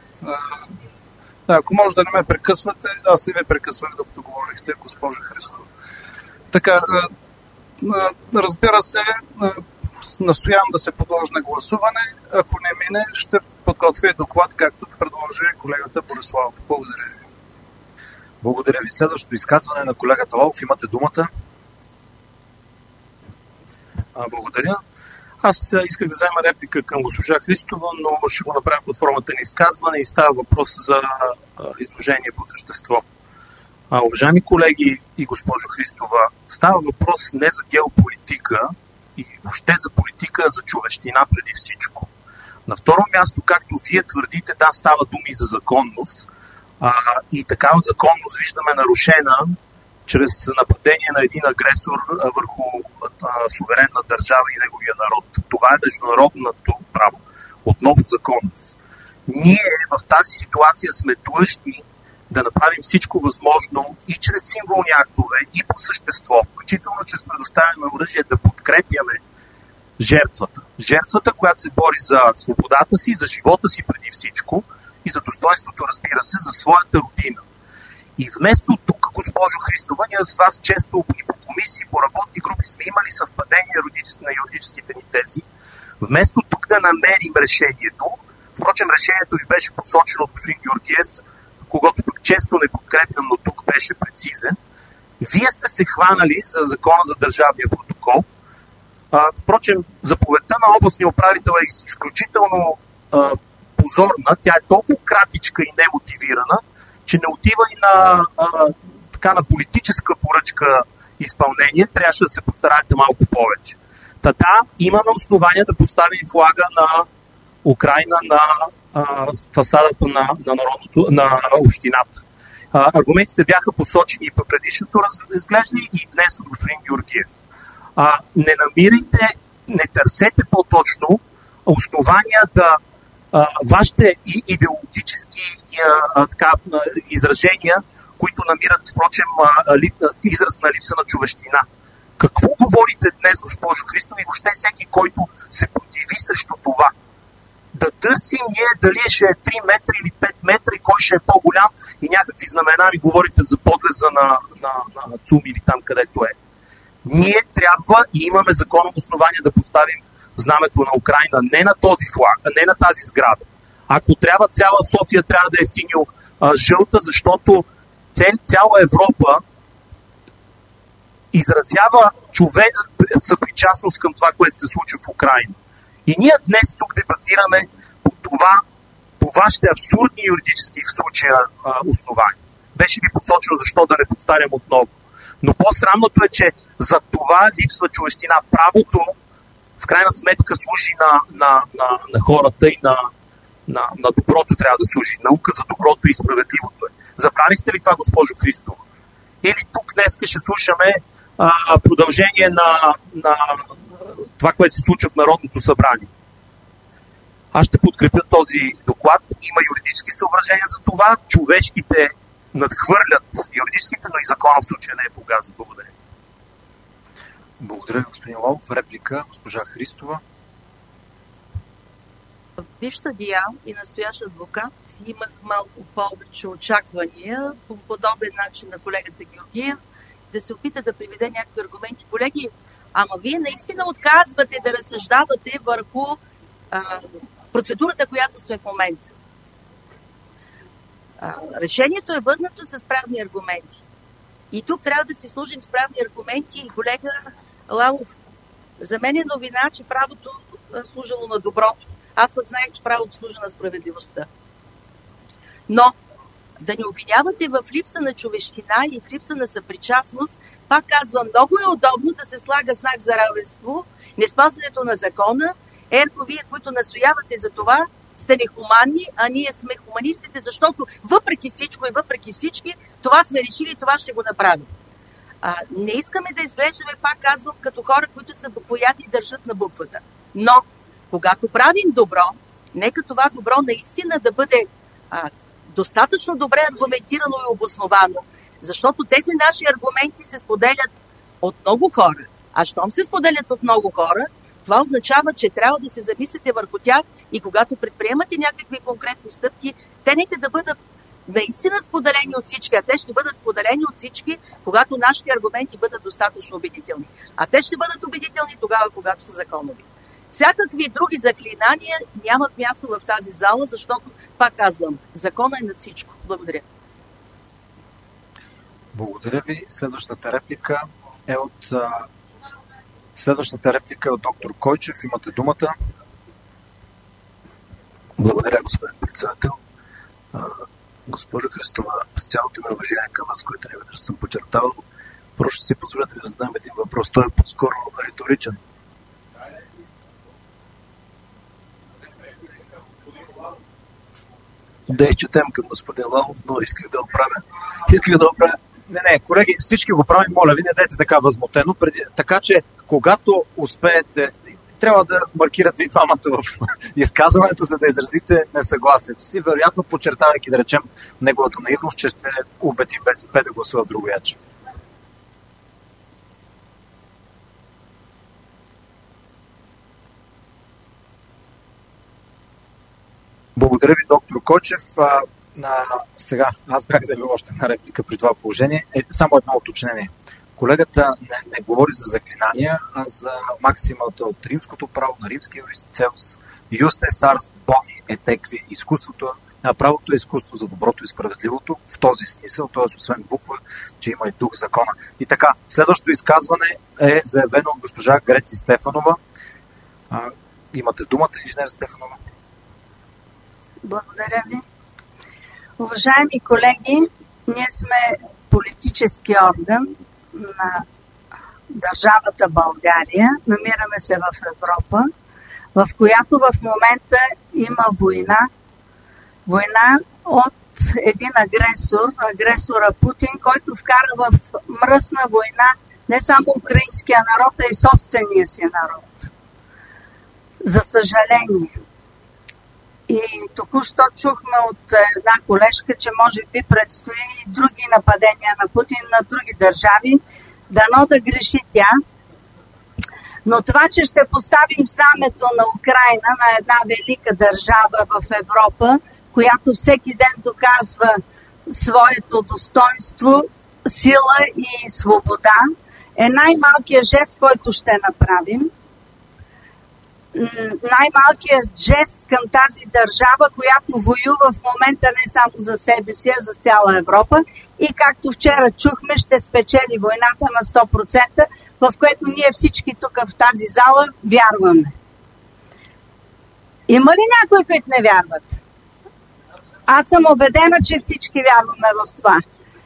ако може да не ме прекъсвате, аз не ви прекъсвах, докато говорихте, госпожа Христова. Така, разбира се, настоявам да се подложи на гласуване. Ако не мине, ще подготвя доклад, както предложи колегата Борислав. Благодаря ви. Благодаря ви. Следващото изказване на колегата Лалов. Имате думата. Благодаря. Аз исках да взема реплика към госпожа Христова, но ще го направя под формата на изказване и става въпрос за изложение по същество. Уважаеми колеги и госпожо Христова, става въпрос не за геополитика и въобще за политика, за човещина преди всичко. На второ място, както вие твърдите, да, става думи за законност и такава законност виждаме нарушена чрез нападение на един агресор върху суверенна държава и неговия народ. Това е международното право. Отново законност. Ние в тази ситуация сме длъжни да направим всичко възможно и чрез символни актове, и по същество, включително чрез предоставяне на оръжие, да подкрепяме жертвата. Жертвата, която се бори за свободата си, за живота си преди всичко и за достоинството, разбира се, за своята родина. И вместо тук, госпожо Христова, ние с вас често и по комисии, по работни групи сме имали съвпадения на юридическите ни тези, вместо тук да намерим решението, впрочем решението ви беше посочено от господин Георгиев, когато пък често не подкрепям, но тук беше прецизен, вие сте се хванали за закона за държавния протокол. Впрочем, заповедта на областния управител е изключително позорна, тя е толкова кратичка и немотивирана, че не отива и на политическа поръчка изпълнение, трябваше да се постараете малко повече. Тата имаме основание да поставим флага на Украйна на фасадата на общината. Аргументите бяха посочени и по предишното разглеждане и днес от господин Георгиев. Не намирайте, не търсете по-точно основания да вашите идеологически изражения, които намират, впрочем, израз на липса на човещина. Какво говорите днес, госпожо Христова, и въобще всеки, който се противи срещу това? Да търсим ние дали ще е 3 метра или 5 метра и кой ще е по-голям и някакви знамена ми говорите за подлеза на ЦУМ или там където е. Ние трябва и имаме законно основание да поставим знамето на Украйна не на този флаг, не на тази сграда. Ако трябва цяла София трябва да е синьо-жълта, защото цяла Европа изразява съпричастност към това, което се случва в Украйна. И ние днес тук дебатираме по това, по вашите абсурдни юридически в случая основания. Беше ви посочено защо да не повтарям отново. Но по-срамното е, че за това липсва човещина. Правото в крайна сметка служи на хората и на доброто трябва да служи. Наука за доброто и справедливото е. Забравихте ли това, госпожо Христова? Или тук днес ще слушаме продължение на това, което се случва в Народното събрание. Аз ще подкрепя този доклад. Има юридически съображения за това. Човешките надхвърлят юридическите, но и закона в случая не е погазен. Благодаря. Благодаря, господин Лалов. Реплика, госпожа Христова. Бивш съдия и настоящ адвокат имах малко повече очаквания по подобен начин на колегата Георгиев да се опита да приведе някакви аргументи. Колеги, ама вие наистина отказвате да разсъждавате върху процедурата, която сме в момента. Решението е върнато с правни аргументи. И тук трябва да си служим с правни аргументи. И колега Лалов, за мен е новина, че правото е служило на доброто. Аз пък знаех, че правото служи на справедливостта. Но да ни обвинявате в липса на човещина и в липса на съпричастност, пак казвам, много е удобно да се слага знак за равенство, неспазването на закона. Ерго, вие, които настоявате за това, сте нехуманни, а ние сме хуманистите, защото въпреки всичко и въпреки всички, това сме решили, това ще го направим. Не искаме да изглеждаме, пак казвам, като хора, които са буквояди и държат на буквата. Но, когато правим добро, нека това добро наистина да бъде достатъчно добре аргументирано и обосновано, защото тези наши аргументи се споделят от много хора. А щом се споделят от много хора, това означава, че трябва да се замислите върху тях и когато предприемате някакви конкретни стъпки, те нека да бъдат наистина споделени от всички, а те ще бъдат споделени от всички, когато нашите аргументи бъдат достатъчно убедителни. А те ще бъдат убедителни тогава, когато са законови. Всякакви други заклинания нямат място в тази зала, защото, пак казвам, закона е над всичко. Благодаря. Благодаря ви. Следващата реплика е от доктор Койчев. Имате думата. Благодаря, господин председател. Госпожо Христова, с цялото ми уважение към вас, което неведнъж съм подчертавал, просто ще си позволите да задам един въпрос. Той е по-скоро риторичен. Да изчетем към господин Лалов, но исках да оправя. Не, колеги, всички го правим, моля ви, не дайте така възмутено. Така че, когато успеете, трябва да маркирате и двамата в изказването, за да изразите несъгласието си, вероятно подчертавайки, да речем, неговата наивност, че ще убеди БСП да гласува другояче. Благодаря ви, доктор Койчев. Сега, аз бях заявил още една реплика при това положение. Само едно уточнение. Колегата не говори за заклинания, а за максимата от римското право на римския юрист Целс. Юсте сарс бони етекви. Изкуството, правото е изкуство за доброто и справедливото. В този смисъл, т.е. освен буква, че има и дух закона. И така, следващото изказване е заявено от госпожа Грети Стефанова. Имате думата, инженер Стефанова. Благодаря ви. Уважаеми колеги, ние сме политически орган на държавата България. Намираме се в Европа, в която в момента има война. Война от един агресора Путин, който вкара в мръсна война не само украинския народ, а и собствения си народ. За съжаление. И току-що чухме от една колежка, че може би предстои и други нападения на Путин на други държави. Дано да греши тя. Но това, че ще поставим знамето на Украйна, на една велика държава в Европа, която всеки ден доказва своето достоинство, сила и свобода, е най-малкият жест, който ще направим. Най-малкият жест към тази държава, която воюва в момента не само за себе си, а за цяла Европа. И както вчера чухме, ще спечели войната на 100%, в което ние всички тук в тази зала вярваме. Има ли някои, които не вярват? Аз съм убедена, че всички вярваме в това.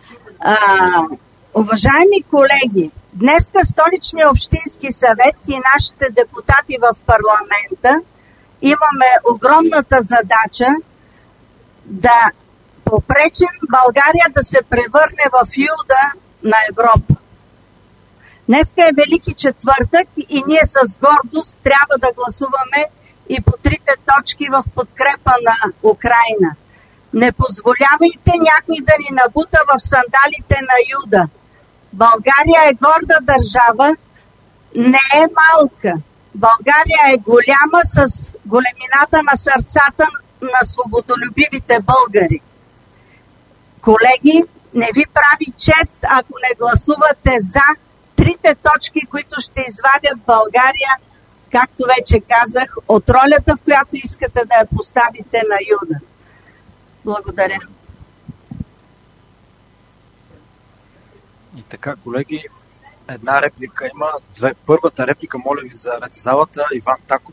Уважаеми колеги, днеска Столичния общински съвет и нашите депутати в парламента имаме огромната задача да попречим България да се превърне в Юда на Европа. Днеска е Велики четвъртък и ние с гордост трябва да гласуваме и по трите точки в подкрепа на Украйна. Не позволявайте някой да ни набута в сандалите на Юда. България е горда държава, не е малка. България е голяма с големината на сърцата на свободолюбивите българи. Колеги, не ви прави чест, ако не гласувате за трите точки, които ще извадят България, както вече казах, от ролята, в която искате да я поставите на Юда. Благодаря. И така, колеги, една реплика има. Първата реплика, моля ви, за залата. Иван Таков.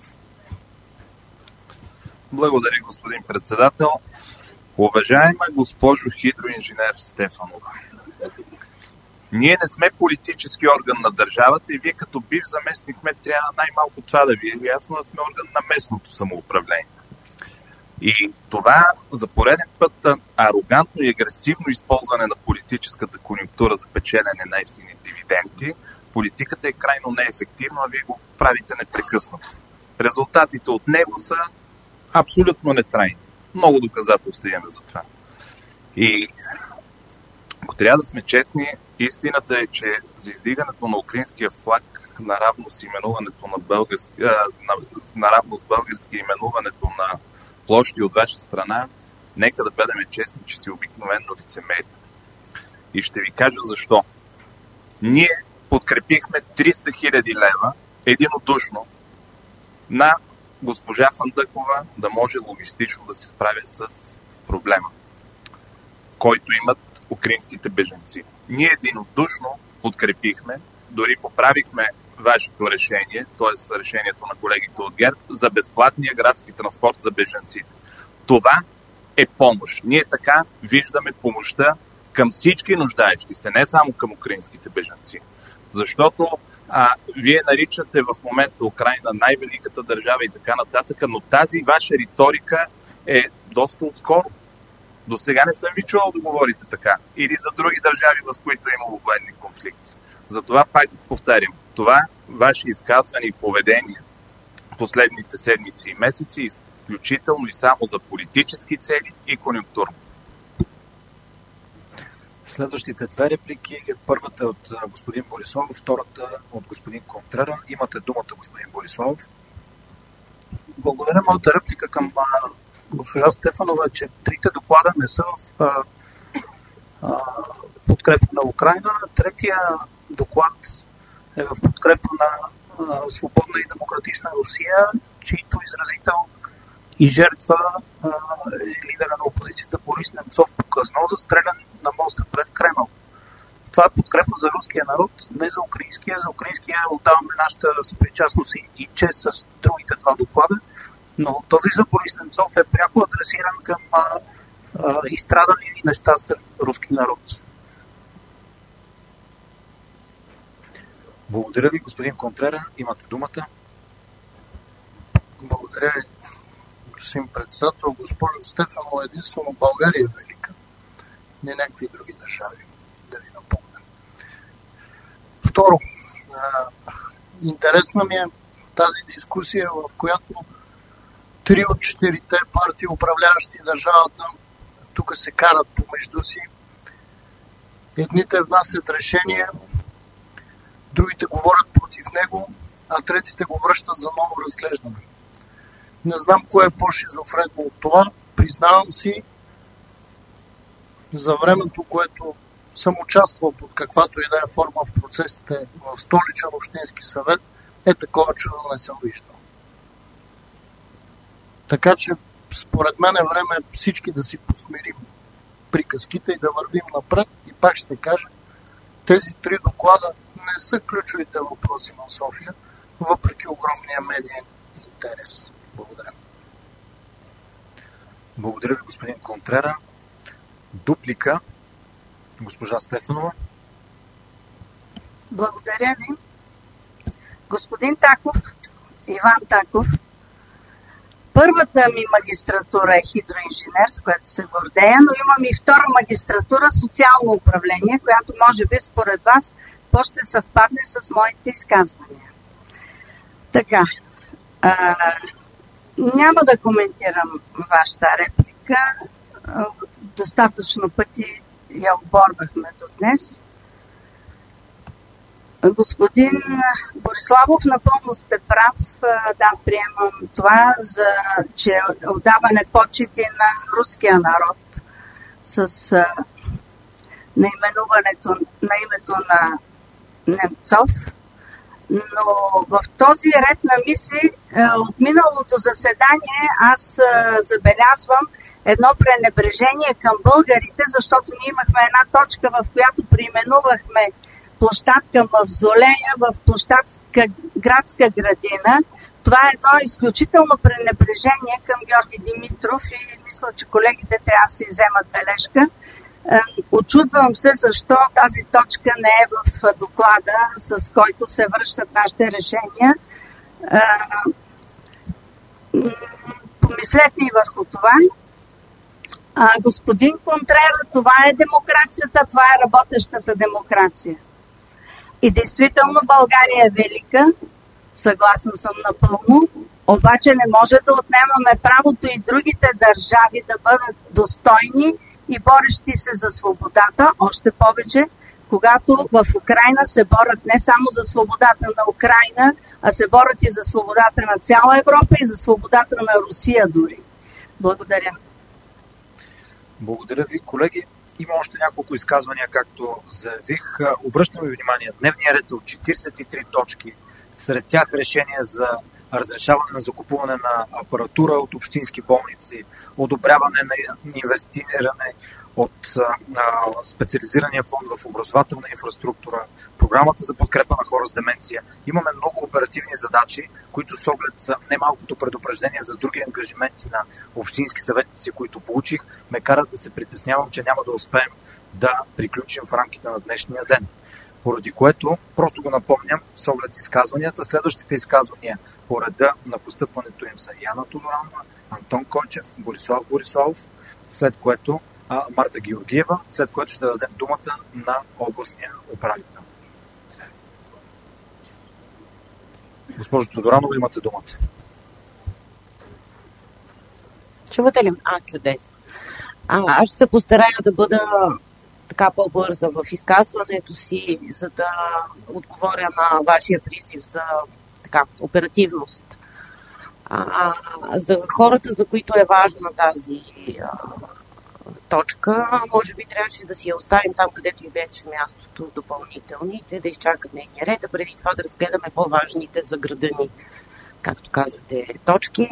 Благодаря, господин председател. Уважаема госпожо хидроинженер Стефанова, ние не сме политически орган на държавата и вие като бив заместник кмет трябва най-малко това да ви е ясно, да сме орган на местното самоуправление. И това за пореден път арогантно и агресивно използване на политическата конюнктура за печелене на евтини дивиденти, политиката е крайно неефективна, а вие го правите непрекъснато. Резултатите от него са абсолютно нетрайни. Много доказателства имаме за това. И ако трябва да сме честни, истината е, че за издигането на украинския флаг наравно с именуването наравно с български именуването на площи от ваша страна, нека да бъдем честни, че си обикновено лицемери. И ще ви кажа защо. Ние подкрепихме 300 000 лева единодушно на госпожа Фандъкова да може логистично да се справя с проблема, който имат украинските беженци. Ние единодушно подкрепихме, дори поправихме вашето решение, т.е. решението на колегите от ГЕРБ, за безплатния градски транспорт за бежанците. Това е помощ. Ние така виждаме помощта към всички нуждаещи се, не само към украинските бежанци. Защото вие наричате в момента Украйна най-великата държава и така нататък, но тази ваша риторика е доста отскоро. До сега не съм ви чувал да говорите така. Или за други държави, в които е имало военни конфликти. Затова пак повтарям, това ваше изказване и поведение последните седмици и месеци, изключително и само за политически цели и конюнктурно. Следващите две реплики. Първата е от господин Бориславов, втората от господин Контрера. Имате думата, господин Бориславов. Благодаря. Моята реплика към госпожа Стефанова е, че трите доклада не са в подкрепа на Украйна. Третия доклад е в подкрепа на свободна и демократична Русия, чийто изразител и жертва е лидера на опозицията Борис Немцов, показно застрелян на моста пред Кремъл. Това е подкрепа за руския народ, не за украинския. За украинския отдаваме нашата съпричастност и чест с другите два доклада, но този за Борис Немцов е пряко адресиран към изстрадан и нещастен руски народ. Благодаря ви, господин Контрера. Имате думата. Благодаря ви, господин председател. Госпожо Стефанова, единствено България е велика, не някакви други държави, да ви напомня. Второ, интересна ми е тази дискусия, в която 3 от 4 партии, управляващи държавата, тук се карат помежду си. Едните внасят решения, другите говорят против него, а третите го връщат за ново разглеждане. Не знам кое е по-шизофренно от това. Признавам си, за времето, което съм участвал под каквато и да е форма в процесите в Столичен общински съвет, такова чудо не съм виждал. Така че, според мен е време всички да си посмирим приказките и да вървим напред. И пак ще кажа, тези 3 доклада не са ключовите въпроси на София, въпреки огромния медиен интерес. Благодаря. Благодаря ви, господин Контрера. Дуплика, госпожа Стефанова. Благодаря ви. Господин Таков, Иван Таков, първата ми магистратура е хидроинженер, с което се гордея, но имам и втора магистратура социално управление, която може би според вас по-ще съвпадне с моите изказвания. Така, няма да коментирам вашата реплика. Достатъчно пъти я оборвахме до днес. Господин Бориславов, напълно сте прав. Да, приемам това, че отдаване почити на руския народ с наименуването на името на Немцов. Но в този ред на мисли от миналото заседание аз забелязвам едно пренебрежение към българите, защото ние имахме една точка, в която преименувахме площадка Мавзолея в площадка Градска градина. Това е едно изключително пренебрежение към Георги Димитров и мисля, че колегите трябва да си вземат бележка. Очудвам се защо тази точка не е в доклада, с който се връщат нашите решения. Помислете и върху това. Господин Контрера, това е демокрацията, това е работещата демокрация. И действително България е велика, съгласен съм напълно, обаче не може да отнемаме правото и другите държави да бъдат достойни и борещи се за свободата, още повече, когато в Украйна се борят не само за свободата на Украйна, а се борят и за свободата на цяла Европа и за свободата на Русия дори. Благодаря. Благодаря ви, колеги. Има още няколко изказвания, както заявих. Обръщаме внимание, дневният ред е от 43 точки. Сред тях решение за разрешаване на закупуване на апаратура от общински болници, одобряване на инвестиране от специализирания фонд в образователна инфраструктура, програмата за подкрепа на хора с деменция. Имаме много оперативни задачи, които с оглед немалкото предупреждение за други ангажименти на общински съветници, които получих, ме карат да се притеснявам, че няма да успеем да приключим в рамките на днешния ден. Поради което, просто го напомням, с оглед изказванията, следващите изказвания по реда на постъпването им са Яна Тодоранова, Антон Койчев, Борислав Бориславов, след което Марта Георгиева, след което ще дадем думата на областния управител. Госпожо Тодоранова, имате думата. Чувате ли? Чудесно. Аз ще се постарая да бъда така по-бърза в изказването си, за да отговоря на вашия призив за така оперативност. За хората, за които е важна тази точка, може би трябваше да си я оставим там, където и беше мястото в допълнителните, да изчакат нейния ред, а преди това да разгледаме по-важните за града ни, както казвате, точки.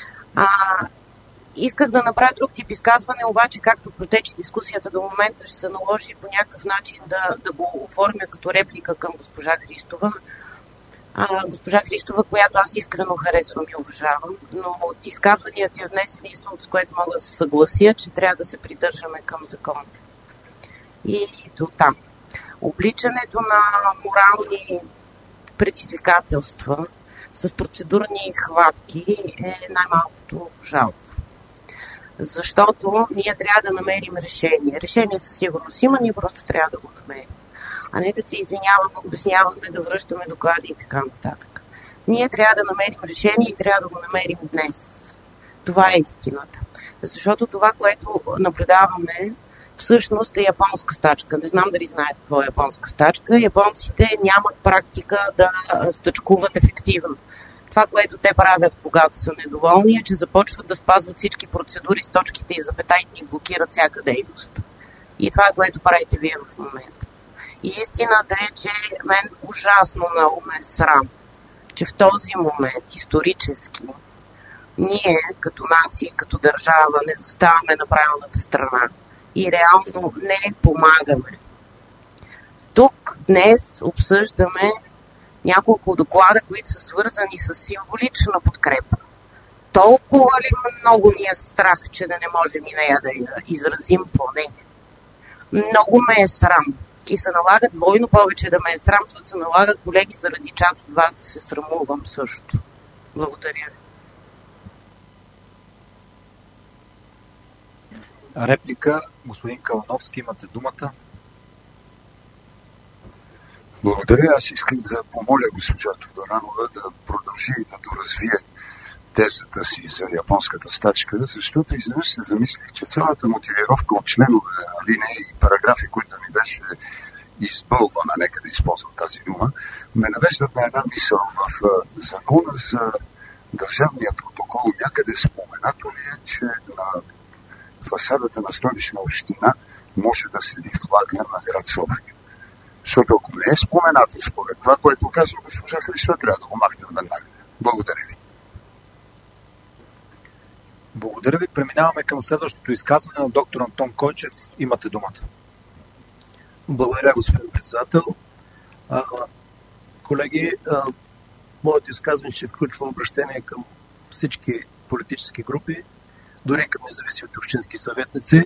Исках да направя друг тип изказване, обаче както протече дискусията до момента, ще се наложи по някакъв начин да го оформя като реплика към госпожа Христова. Госпожа Христова, която аз искрено харесвам и уважавам, но от изказванията я днес единственото, с което мога да се съглася, че трябва да се придържаме към закон. И до там. Обличането на морални предизвикателства с процедурни хватки е най-малкото жалко. Защото ние трябва да намерим решение. Решение със сигурност има, ние просто трябва да го намерим. А не да се извиняваме, обясняваме, да връщаме доклади и така нататък. Ние трябва да намерим решение и трябва да го намерим днес. Това е истината. Защото това, което наблюдаваме, всъщност е японска стачка. Не знам дали знаете какво е японска стачка. Японците нямат практика да стачкуват ефективно. Това, което те правят, когато са недоволни, е, че започват да спазват всички процедури с точките и запетайки и блокират всяка дейност. И това, което правите вие в момента. И истината е, че мен ужасно много ме е срам, че в този момент, исторически, ние като нация, като държава не заставаме на правилната страна и реално не помагаме. Тук днес обсъждаме няколко доклада, които са свързани с символична подкрепа. Толкова ли много ни е страх, че да не можем и нея да я изразим поне? Много ме е срам. И се налага двойно повече да ме е срам, защото се налага, колеги, заради част от вас да се срамувам също. Благодаря ви. Реплика, господин Калановски, имате думата. Благодаря. Аз искам да помоля госпожа Тодоранова да продължи и да доразвие тезата си за японската стачка, защото изведнъж се замислих, че цялата мотивировка от членове, алинеи и параграфи, които ми беше избълвана, нека да използвам тази дума, ме навеждат на една мисъл. В закона за държавния протокол някъде споменато ли е, че на фасадата на Столична община може да седи флага на град София. Защото ако не е споменато според това, което казва госпожа Христова, трябва да го махнем веднага. Благодаря ви. Благодаря ви. Преминаваме към следващото изказване на доктор Антон Койчев. Имате думата. Благодаря, господин председател. Колеги, моето изказване ще включва обращение към всички политически групи, дори към независимите общински съветници.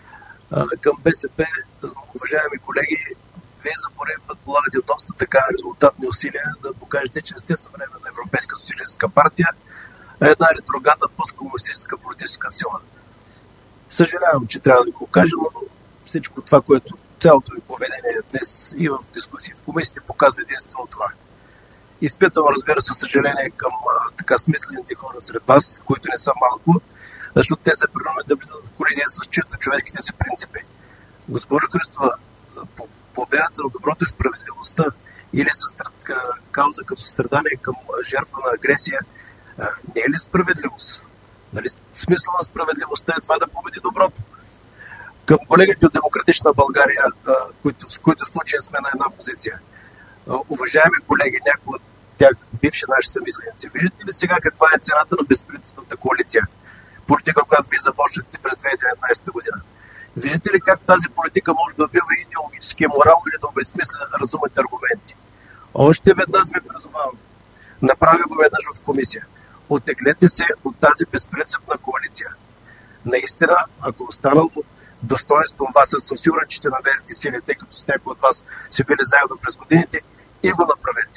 Към БСП, уважаеми колеги, вие за пореден път полагате доста така резултатни усилия да покажете, че не сте съвременна европейска социалистическа партия, а една ретроградна посткомунистическа политическа сила. Съжалявам, че трябва да го кажа, но всичко това, което цялото ви поведение днес и в дискусии в комисиите показва единствено това. Изпитвам, разбира се, съжаление към така смислените хора сред вас, които не са малко, защото те се принудят да влизат в колизия с чисто човешките си принципи. Госпожо Христова, победата на доброто и справедливостта или с кауза като състрадание към жертва на агресия, не е ли справедливост? Нали, смисъл на справедливостта е това да победи доброто. Към колегите от Демократична България, с които в случая сме на една позиция. Уважаеми колеги, някои от тях бивши наши съмисленици, виждате ли сега каква е цената на безпринципната коалиция? Политика, която вие започнахте през 2019 година. Виждате ли как тази политика може да убива идеологическия морал или да обезсмисля разумните аргументи? Още веднъж ви призовавам. Направя го веднъж в комисия. Оттеглете се от тази безпринципна коалиция. Наистина, ако останало достоинство вас, със сигурен, че ще намерите сили, тъй като с някои от вас са били заедно през годините, и го направете.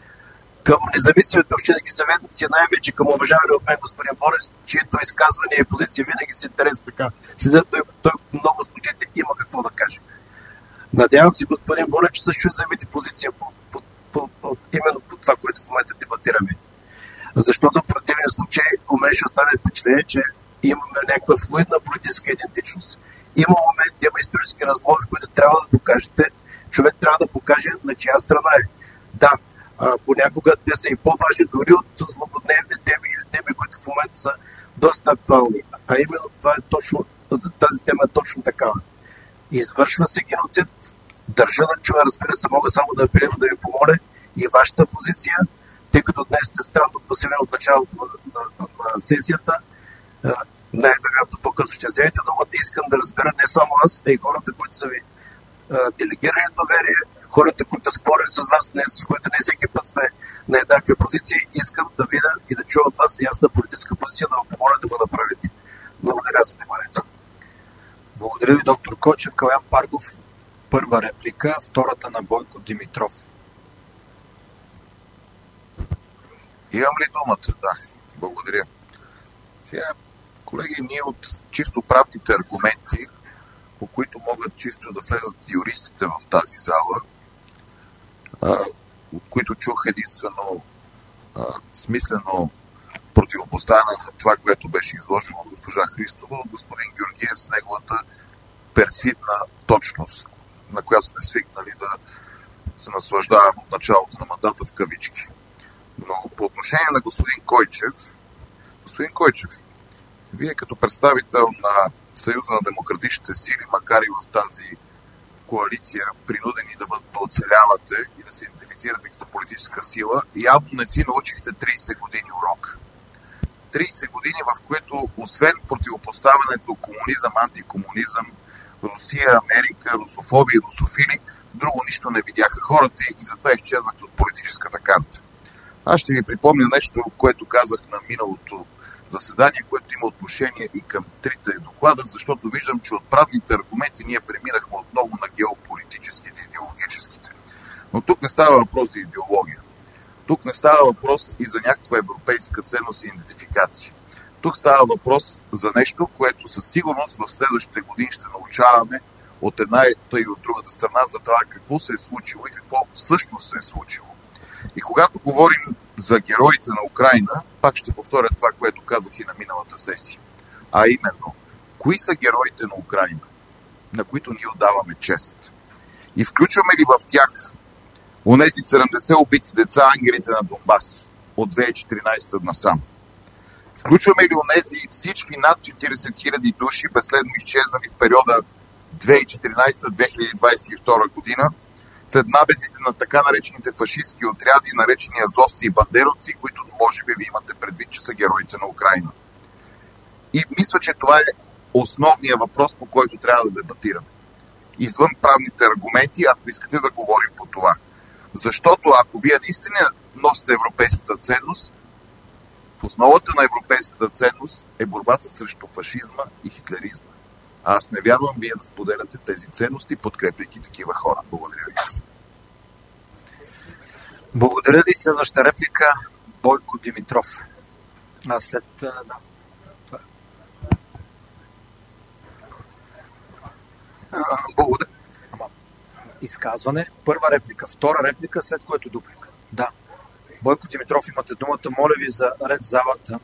Към независимите общински съветници, най-вече към уважаване от мен господин Борис, чието изказване и позиция винаги се интересна така. Седят той в много случаите има какво да каже. Надявам се, господин Борис, че също заявите позиция именно по това, което в момента дебатираме. Защото в противен случай у мен ще остане впечатление, че имаме някаква флуидна политическа идентичност. Има моменти, има исторически разломи, които трябва да покажете. Човек трябва да покаже на чия страна е. Да, понякога те са и по-важни дори от злободневните теми или теми, които в момента са доста актуални. А именно това е точно, тази тема е точно такава. Извършва се геноцид. Държа да чуя, разбира се, мога само да апелирам да ви помоля и вашата позиция, тъй като днес сте странно посилен от началото на сесията. Най-вероятно по-късно ще вземете думата. Искам да разбера не само аз, а и хората, които са ви делегирани доверие, хората, които спорят с вас, с които не всеки път сме на еднакви позиции. Искам да видя и да чуя от вас ясна политическа позиция, да ви помоля да го направите. Благодаря за вниманието. Благодаря ви, доктор Кочев. Калян Паргов, първа реплика, втората на Бойко Димитров. Имам ли думата? Да. Благодаря. Сега, колеги, ние от чисто правните аргументи, по които могат чисто да влезат юристите в тази зала, от които чух единствено смислено противопоставяне на това, което беше изложено от госпожа Христова, от господин Георгиев с неговата перфидна точност, на която сме свикнали да се наслаждавам от началото на мандата в кавички. Но по отношение на господин Койчев, вие като представител на Съюза на демократичните сили, макар и в тази коалиция принудени да оцелявате и да се идентифицирате като политическа сила, явно не си научихте 30 години урок. 30 години, в които освен противопоставянето комунизъм, антикомунизъм, Русия, Америка, русофоби и русофили, друго нищо не видяха хората и затова изчезнахте от политическата карта. Аз ще ви припомня нещо, което казах на миналото заседание, което има отношение и към трите доклада, защото виждам, че от правните аргументи ние преминахме отново на геополитическите и идеологическите. Но тук не става въпрос за идеология. Тук не става въпрос и за някаква европейска ценност и идентификация. Тук става въпрос за нещо, което със сигурност в следващите години ще научаваме от една и от другата страна за това какво се е случило и какво всъщност се е случило. И когато говорим за героите на Украйна, пак ще повторя това, което казах и на миналата сесия. А именно, кои са героите на Украйна, на които ние отдаваме чест? И включваме ли в тях онези 70 убити деца, ангелите на Донбас от 2014 насам? Включваме ли онези всички над 40 000 души безследно изчезнали в периода 2014-2022 година, след набезите на така наречените фашистски отряди, наречени азовци и бандеровци, които може би ви имате предвид, че са героите на Украйна. И мисля, че това е основният въпрос, по който трябва да дебатираме. Извън правните аргументи, ако искате да говорим по това. Защото ако вие наистина носите европейската ценност, в основата на европейската ценност е борбата срещу фашизма и хитлеризма. Аз не вярвам вие да споделяте тези ценности, подкрепяйки такива хора. Благодаря ви. Благодаря ви. Следваща реплика Бойко Димитров. Благодаря. Изказване. Първа реплика, втора реплика, след което дуплика. Да. Бойко Димитров, имате думата. Моля ви за ред в залата.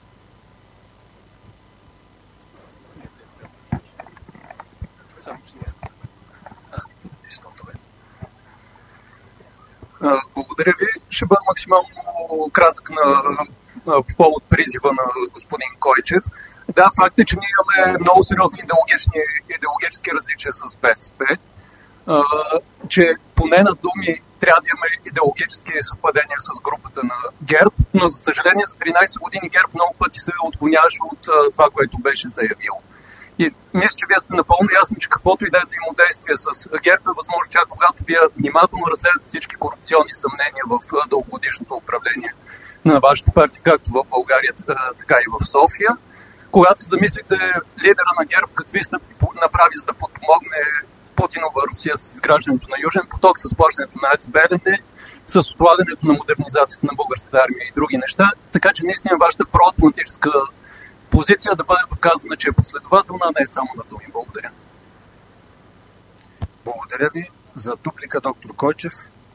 Благодаря ви. Ще бъда максимално кратък по повод призива на господин Койчев. Да, факт е, че ние имаме много сериозни идеологически различия с БСП, че поне на думи трябва да имаме идеологически съвпадения с групата на ГЕРБ, но за съжаление за 13 години ГЕРБ много пъти се отклоняваше от това, което беше заявил. И мисля, че вие сте напълно ясни, че каквото и да е взаимодействие с ГЕРБ е възможно, чак когато вие внимателно разследвате всички корупционни съмнения в дългогодишното управление на вашата партия, както в България, така и в София. Когато се замислите лидера на ГЕРБ, какви стъпки направи, за да подпомогне Путинова Русия с изграждането на Южен поток, с плащането на АЕЦ Белене, с отлагането на модернизацията на българската армия и други неща. Така че наистина вашата проатлантическа позиция да бъде показана, че е последователна, а не само на думи. Благодаря. Благодаря ви. За дуплика доктор Койчев.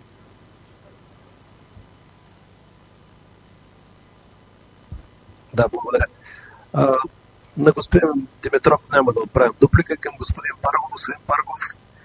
Да, благодаря. На господин Димитров няма да отправим дуплика към господин Паргов. Господин Паргов,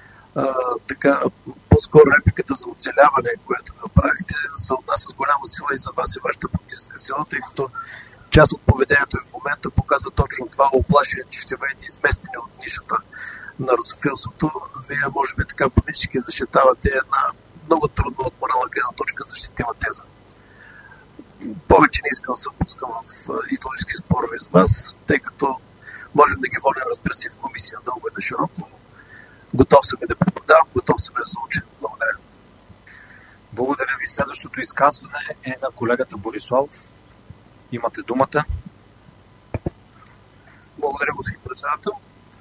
по-скоро репликата за оцеляване, което направихте, се отнася с голяма сила и за вас и вашата политическа сила, тъй като част от поведението в момента показва точно това, оплашение, че ще бъдете изместени от нишата на русофилството. Вие, може би, така политически защитавате една много трудно от морална гледна точка защитима теза. Повече не искам да се пускам в идеологически спорове с вас, тъй като можем да ги водим, разбира се, в комисия дълго и на широко. Готов съм и да преподавам, готов съм и да се уча. Благодаря. Благодаря ви. Следващото изказване е на колегата Бориславов. Имате думата. Благодаря, господин председател.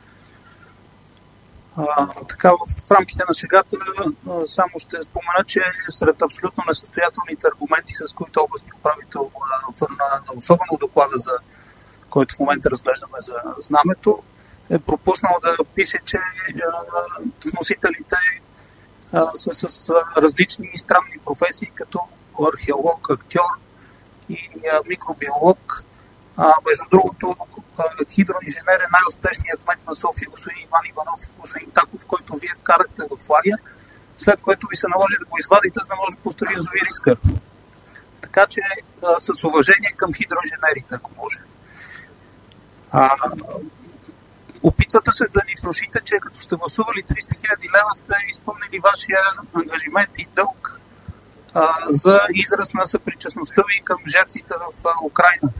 В рамките на шегата само ще спомена, че сред абсолютно несъстоятелните аргументи, с които областният управител, особено доклада, за който в момента разглеждаме за знамето, е пропуснал да пише, че вносителите са с различни и странни професии, като археолог, актьор и микробиолог. Между другото, хидроинженер е най-успешният кмет на София, господин Иван Иванов, господин Таков, който вие вкарахте в лагер, след което ви се наложи да го извадите, за да може да построи язовир Искър. Така че с уважение към хидроинженерите, ако може. Опитвате се да ни внушите, че като сте гласували 300 000 лева, сте изпълнили вашия ангажимент и дълг за израз на съпричастността ви към жертвите в Украйна.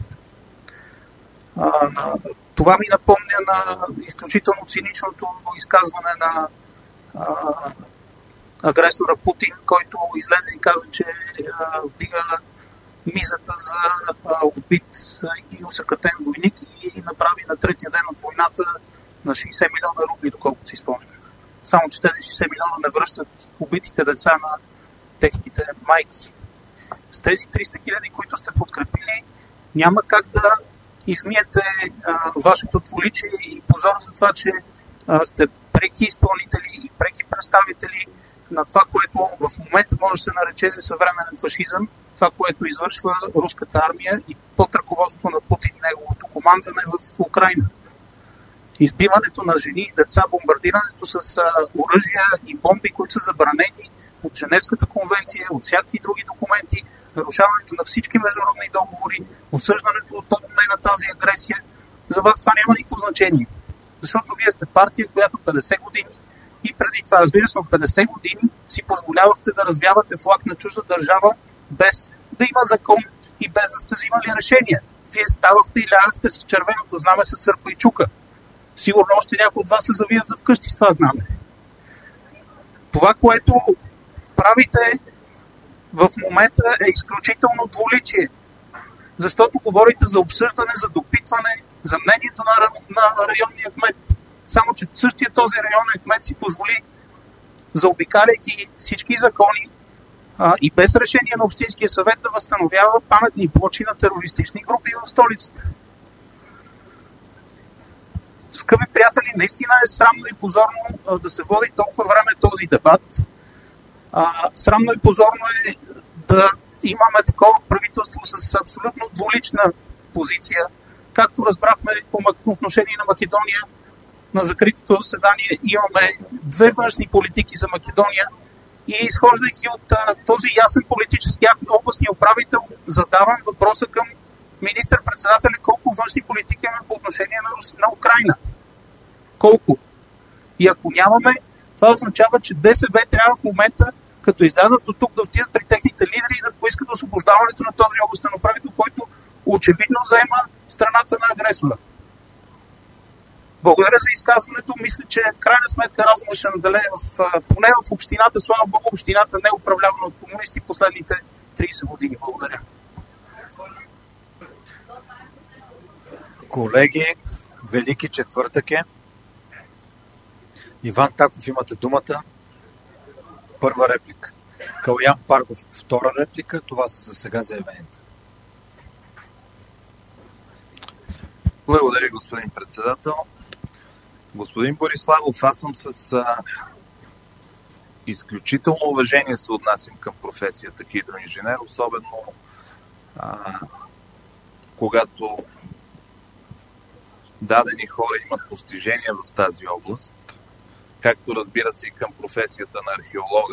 Това ми напомня на изключително циничното изказване на агресора Путин, който излезе и каза, че вдига мизата за убит и усъкътен войник и направи на третия ден от войната на 60 милиона рубли, доколкото си спомням. Само че тези 60 милиона не връщат убитите деца на техните майки. С тези 300 000, които сте подкрепили, няма как да измиете вашето двуличие и позор за това, че сте преки изпълнители и преки представители на това, което в момента може да се нарече съвременен фашизъм, това, което извършва руската армия и под ръководството на Путин и неговото командване в Украйна. Избиването на жени и деца, бомбардирането с оръжия и бомби, които са забранени от Женевската конвенция, от всякакви други документи, нарушаването на всички международни договори, осъждането от на тази агресия, за вас това няма никакво значение. Защото вие сте партия, която 50 години и преди това, разбира се, от 50 години си позволявахте да развявате флаг на чужда държава без да има закон и без да сте взимали решения. Вие ставахте и лягахте с червеното знаме с сърпа и чука. Сигурно още някой от вас се завият за вкъщи с това знаме. Това, което правите в момента е изключително двуличие. Защото говорите за обсъждане, за допитване, за мнението на районния кмет. Само, че същия този районен кмет си позволи, заобикаляйки всички закони и без решение на Общинския съвет, да възстановява паметни плочи на терористични групи в столицата. Скъпи приятели, наистина е срамно и позорно да се води толкова време този дебат. Срамно и позорно е да имаме такова правителство с абсолютно двулична позиция. Както разбрахме по отношение на Македония, на закритото заседание имаме две външни политики за Македония и изхождайки от този ясен политически акт на областния управител, задавам въпроса към министър-председателя колко външни политики имаме по отношение на Украйна. Колко? И ако нямаме, това означава, че ДСБ трябва в момента, като излязат от тук, да отидат при техните лидери и да поискат освобождаването на този областен управител, който очевидно заема страната на агресора. Благодаря за изказването. Мисля, че в крайна сметка разумът ще наделее поне в общината. Слава Богу, общината не е управлявана от комунисти последните 30 години. Благодаря. Колеги, Велики четвъртък е. Иван Таков, имате думата. Първа реплика. Калян Паргов, втора реплика. Това са за сега заявените. Благодаря, господин председател. Господин Бориславов, аз съм с изключително уважение се отнасям към професията хидроинженер, особено когато дадени хора имат постижения в тази област, както разбира се и към професията на археолога.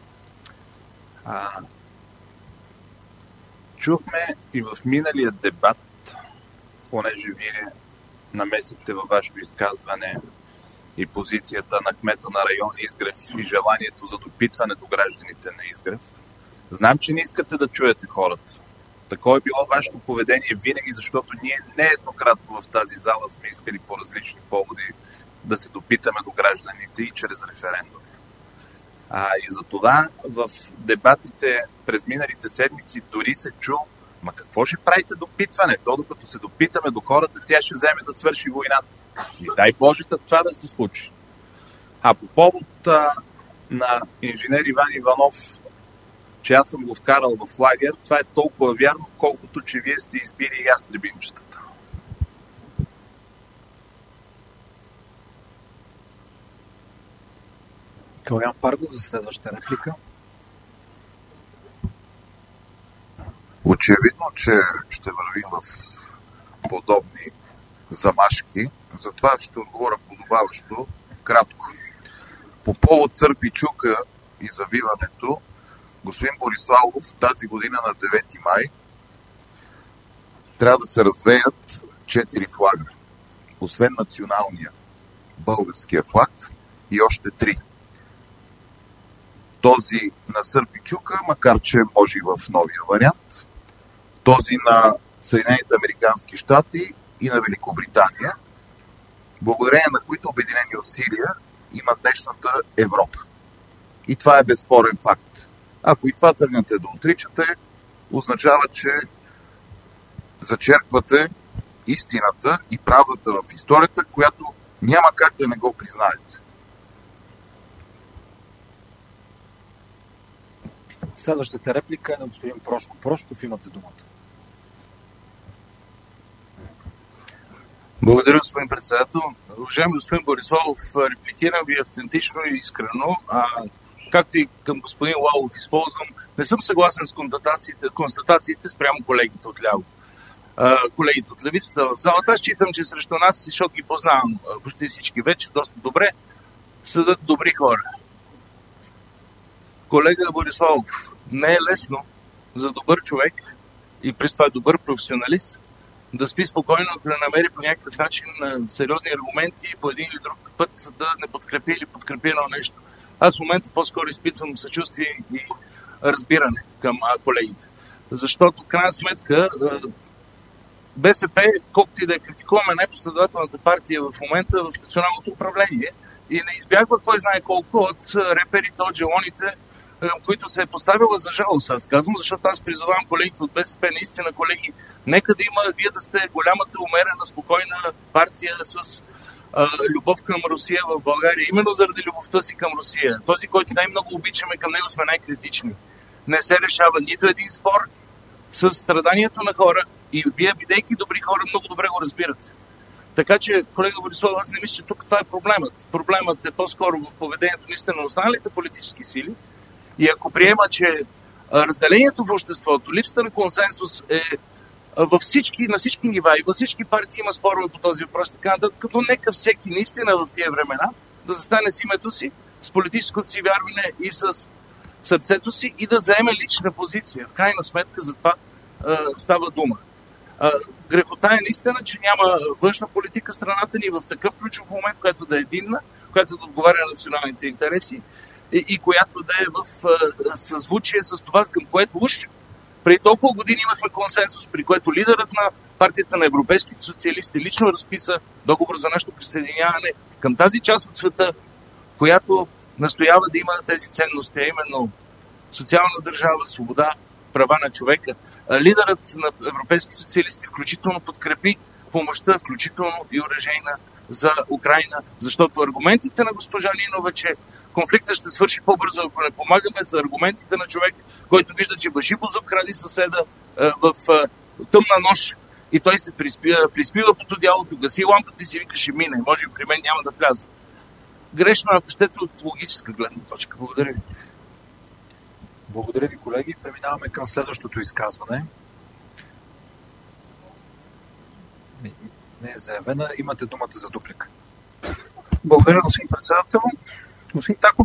Чухме и в миналия дебат, понеже вие намесихте във вашето изказване и позицията на кмета на район Изгрев и желанието за допитване до гражданите на Изгрев. Знам, че не искате да чуете хората. Такова е било вашето поведение винаги, защото ние нееднократно в тази зала сме искали по различни поводи да се допитаме до гражданите и чрез референдум. И за това в дебатите през миналите седмици дори се чу: ма какво ще правите допитване? То докато се допитаме до хората, тя ще вземе да свърши войната. И дай Боже това да се случи. По повод на инженер Иван Иванов, че аз съм го вкарал в лагер, това е толкова вярно, колкото че вие сте избили ястребинчетата. Калян Паргов за следващата реплика. Очевидно, че ще вървим в подобни замашки, затова ще отговоря подобаващо кратко. По повод Църпи чука и завиването, господин Бориславов тази година на 9 май трябва да се развеят 4 флага. Освен националния българския флаг и още 3. Този на Църпи чука, макар че може и в новия вариант, този на Съединените американски щати и на Великобритания, благодарение на които обединени усилия има днешната Европа. И това е безспорен факт. Ако и това тръгнете да отричате, означава, че зачерквате истината и правдата в историята, която няма как да не го признаете. Следващата реплика е на господин Прошко. Прошков, имате думата. Благодаря, господин председател. Уважаеми господин Бориславов, репликирам ви автентично и искрено. Както и към господин Лалов използвам, не съм съгласен с констатациите спрямо колегите от ляво. Колегите от левицата в залата, аз считам, че срещу нас, защото ги познавам почти всички вече, доста добре, съдат добри хора. Колега Бориславов, не е лесно за добър човек и през това добър професионалист да спи спокойно, да намери по някакъв начин сериозни аргументи и по един или друг път да не подкрепи или подкрепи едно нещо. Аз в момента по-скоро изпитвам съчувствие и разбиране към колегите. Защото, в крайна сметка, БСП, колкото и да критикуваме най-последователната партия в момента в националното управление и не избягва кой знае колко от реперите, от желоните, които се е поставила за жалост, аз казвам, защото аз призовавам колегите от БСП, наистина, колеги, нека да има, вие да сте голямата, умерена, спокойна партия с любов към Русия в България, именно заради любовта си към Русия. Този, който най-много обичаме, към него сме най-критични. Не се решава нито един спор с страданието на хора и вие, бидейки добри хора, много добре го разбирате. Така че, колега Борислав, аз не мисля, че тук това е проблемът. Проблемът е по-скоро в поведението наистина на останалите политически сили. И ако приема, че разделението в обществото, липсата на консенсус е на всички нива и във всички партии има спорове по този въпрос, така нататък, като нека всеки наистина в тия времена да застане с името си, с политическото си вярване и с сърцето си и да заеме лична позиция. В крайна сметка за това става дума. Грехота е наистина, че няма външна политика страната ни в такъв ключов момент, която да е единна, която да отговаря на националните интереси и която да е в съзвучие с това, към което уж преди толкова години имахме консенсус, при което лидерът на партията на европейските социалисти лично разписа договор за нашето присъединяване към тази част от света, която настоява да има тези ценности, а именно социална държава, свобода, права на човека. Лидерът на европейски социалисти включително подкрепи помощта, включително и оръжейна за Украйна, защото аргументите на госпожа Нинова, че конфликтът ще свърши по-бързо, ако не помагаме, са аргументите на човек, който вижда, че баши бузук кради съседа в тъмна нощ и той се приспива под одялото, гаси лампата и си вика, ще мине, може би при мен няма да вляза. Грешно, ако щете, от логическа гледна точка. Благодаря ви. Благодаря ви, колеги. Преминаваме към следващото изказване. Не е заявена. Имате думата за дуплика. Благодаря, господин председател. Господин Таков,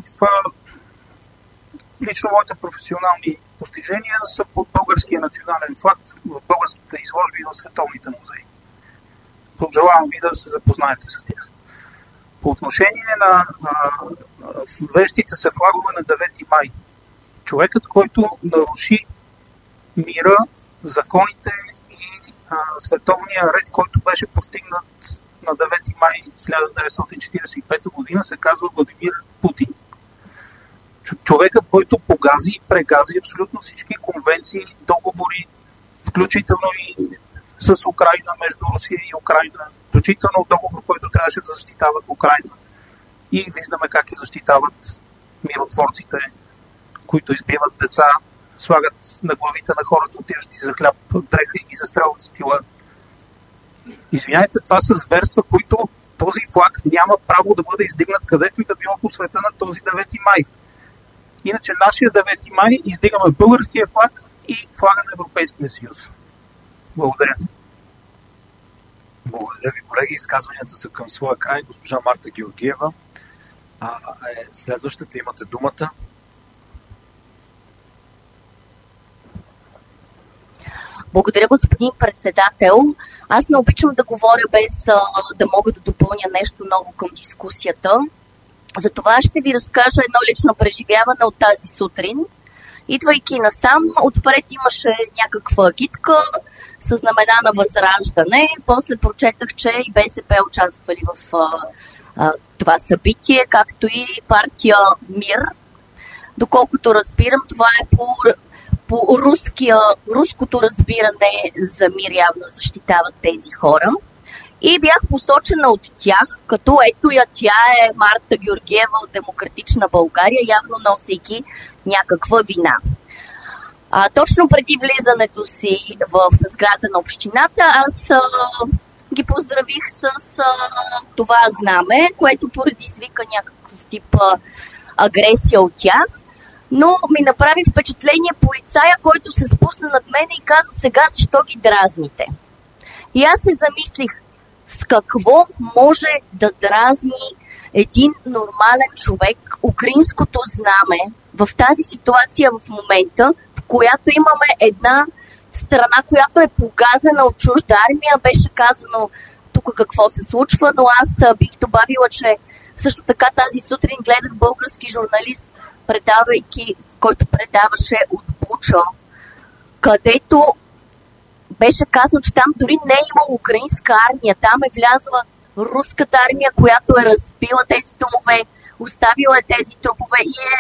лично моите професионални постижения са под българския национален флаг в българските изложби в световните музеи. Пожелавам ви да се запознаете с тях. По отношение на вещите се флагове на 9 май, човекът, който наруши мира, законите и световния ред, който беше постигнат на 9 май 1945 година, се казва Владимир Путин. Човекът, който погази и прегази абсолютно всички конвенции, договори, включително и с Украйна, между Русия и Украйна, включително договор, който трябваше да защитават Украйна. И виждаме как я защитават миротворците, които избиват деца, слагат на главите на хората, отиващи за хляб, дреха и ги застрелват с тила. Извинявайте, това са зверства, които този флаг няма право да бъде издигнат където и да било по света на този 9 май. Иначе нашия 9 май издигаме българския флаг и флага на Европейския съюз. Благодаря. Благодаря ви, колеги. Изказванията са към своя край. Госпожа Марта Георгиева следващата. Имате думата. Благодаря, господин председател. Аз не обичам да говоря без да мога да допълня нещо ново към дискусията. Затова ще ви разкажа едно лично преживяване от тази сутрин. Идвайки насам, отпред имаше някаква агитка с знамена на Възраждане. После прочетах, че и БСП участвали в това събитие, както и партия МИР. Доколкото разбирам, това е по руското разбиране за мир явно защитават тези хора. И бях посочена от тях, като ето я, тя е Марта Георгиева от Демократична България, явно носейки някаква вина. Точно преди влизането си в сграда на общината, аз ги поздравих с това знаме, което предизвика някакъв тип агресия от тях. Но ми направи впечатление полицая, който се спусна над мене и каза: сега защо ги дразните? И аз се замислих, с какво може да дразни един нормален човек украинското знаме в тази ситуация в момента, в която имаме една страна, която е погазена от чужда армия. Беше казано тук какво се случва, но аз бих добавила, че също така тази сутрин гледах български журналист, който предаваше от Буча, където беше казано, че там дори не е имало украинска армия, там е влязла руската армия, която е разбила тези домове, оставила е тези трупове и е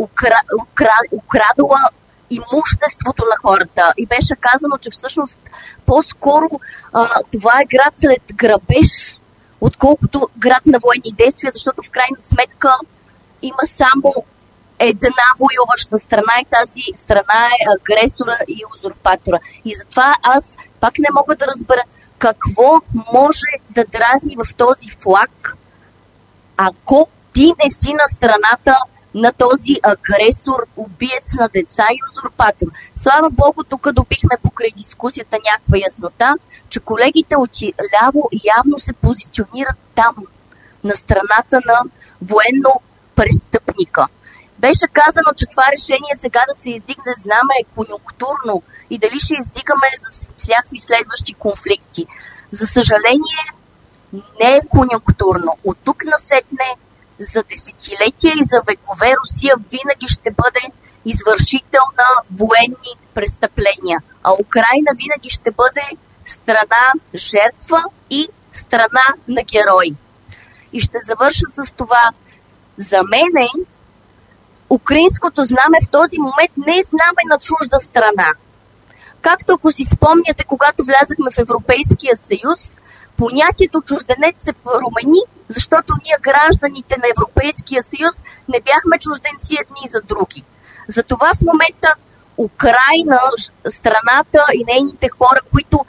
украдала имуществото на хората. И беше казано, че всъщност по-скоро това е град след грабеж, отколкото град на военни действия, защото в крайна сметка има само една воюваща страна и тази страна е агресора и узурпатора. И затова аз пак не мога да разбера какво може да дразни в този флаг, ако ти не си на страната на този агресор, убиец на деца и узурпатор. Слава Богу, тук добихме покрай дискусията някаква яснота, че колегите от ляво явно се позиционират там, на страната на военно престъпника. Беше казано, че това решение сега да се издигне знаме е конюнктурно и дали ще издигаме за всякакви следващи конфликти. За съжаление, не е конюнктурно. От тук насетне за десетилетия и за векове Русия винаги ще бъде извършител на военни престъпления, а Украйна винаги ще бъде страна жертва и страна на герой. И ще завърша с това. За мене украинското знаме в този момент не е знаме на чужда страна. Както ако си спомняте, когато влязахме в Европейския съюз, понятието чужденец се промени, защото ние, гражданите на Европейския съюз, не бяхме чужденци едни за други. Затова в момента Украйна, страната и нейните хора, които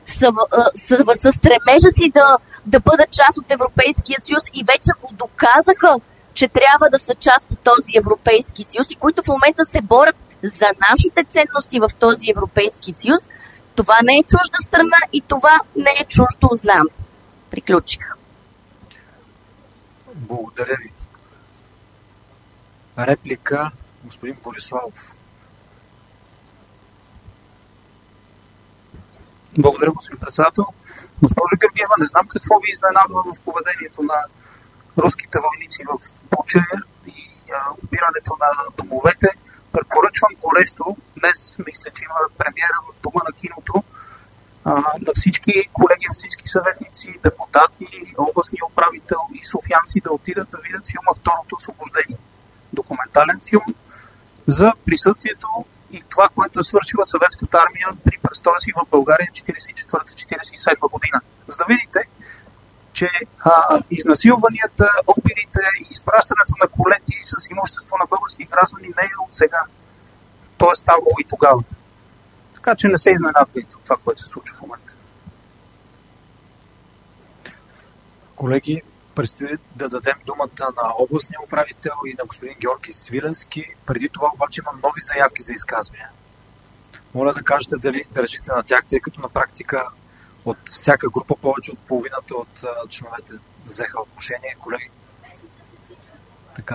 са стремежа си да бъдат част от Европейския съюз и вече го доказаха, че трябва да са част от този Европейски съюз и които в момента се борят за нашите ценности в този Европейски съюз, това не е чужда страна и това не е чуждо знам. Приключих. Благодаря ви. Реплика, господин Бориславов. Благодаря, господин председател. Госпожо Георгиева, не знам какво ви изненадва в поведението на руските войници в Буча и убирането на домовете. Препоръчвам горещо. Днес мисля, че има премиера в Дома на киното на всички колеги общински съветници, депутати, областни управител и софиянци да отидат да видят филма «Второто освобождение». Документален филм за присъствието и това, което е свършила съветската армия при престоя си в България 1944-1947 година. За да видите, че изнасилванията, обирите и изпращането на колети с имущество на български граждани не е от сега. То е ставало и тогава. Така че не се изненадвайте от това, което се случва в момента. Колеги, предстои да дадем думата на областния управител и на господин Георги Свиленски. Преди това обаче имам нови заявки за изказвания. Моля да кажете дали държите на тях, тъй като на практика от всяка група повече от половината от членовете взеха отношение, колеги. Така.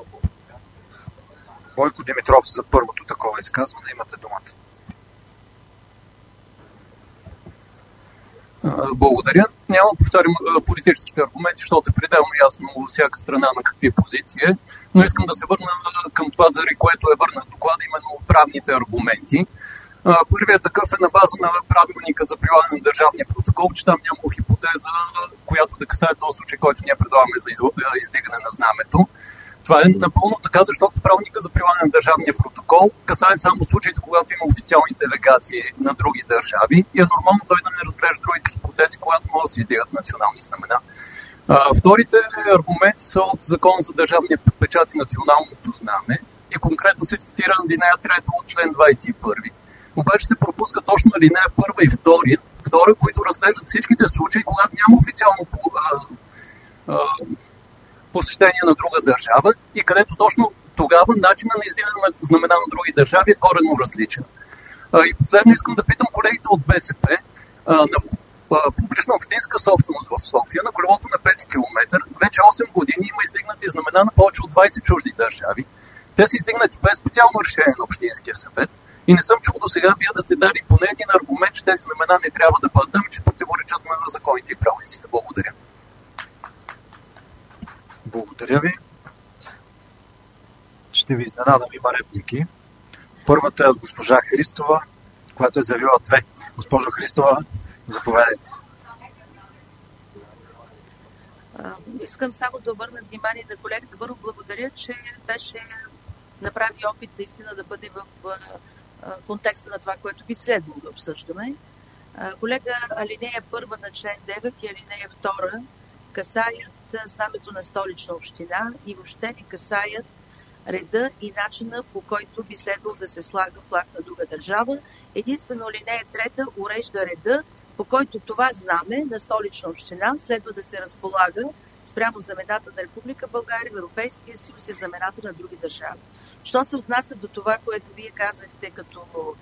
Бойко Димитров за първото такова изказване. Имате думата. Благодаря. Няма да повторим политическите аргументи, защото е пределно ясно всяка страна на какви позиции, но искам да се върна към това, заради което е върнат доклада, именно правните аргументи. Първият такъв е на база на правилника за прилагане на държавния протокол, че там няма хипотеза, която да касае този случай, който ние предлагаме за издигане на знамето. Това е напълно така, защото правилника за прилагане на държавния протокол касае само случаите, когато има официални делегации на други държави и е нормално той да не разглежда другите хипотези, когато могат да се издигат национални знамена. Вторите аргументи са от Закона за държавния печат и националното знаме и конкретно се цитира алинея 3 от член 21. Обаче се пропуска точно алинея 1 и 2, които разглеждат всичките случаи, когато няма официално посещение на друга държава и където точно тогава начинът на издигане на знамена на други държави е коренно различен. И последно искам да питам колегите от БСП на публична общинска собственост в София, на колелото на 5 км, вече 8 години има издигнати знамена на повече от 20 чужди държави. Те са издигнати без специално решение на Общинския съвет и не съм чул до сега вие да сте дали поне един аргумент, че тези знамена не трябва да бъдат, ами че противоречат на законите и правилниците. Благодаря. Благодаря ви. Ще ви изненадам, има реплики. Първата е от госпожа Христова, която е заявила 2. Госпожо Христова, заповядайте. Искам само да обърна внимание на колегата. Първо благодаря, че беше направи опит наистина да бъде в контекста на това, което би следвало да обсъждаме. Колега, алинея 1 на член 9 и алинея 2 касаят знамето на Столична община и въобще не касаят реда и начина, по който би следвало да се слага флаг на друга държава. Единствено алинея 3 урежда реда, по който това знаме на Столична община следва да се разполага спрямо знамената на Република България, в Европейския съюз и знамената на други държави. Що се отнася до това, което вие казахте като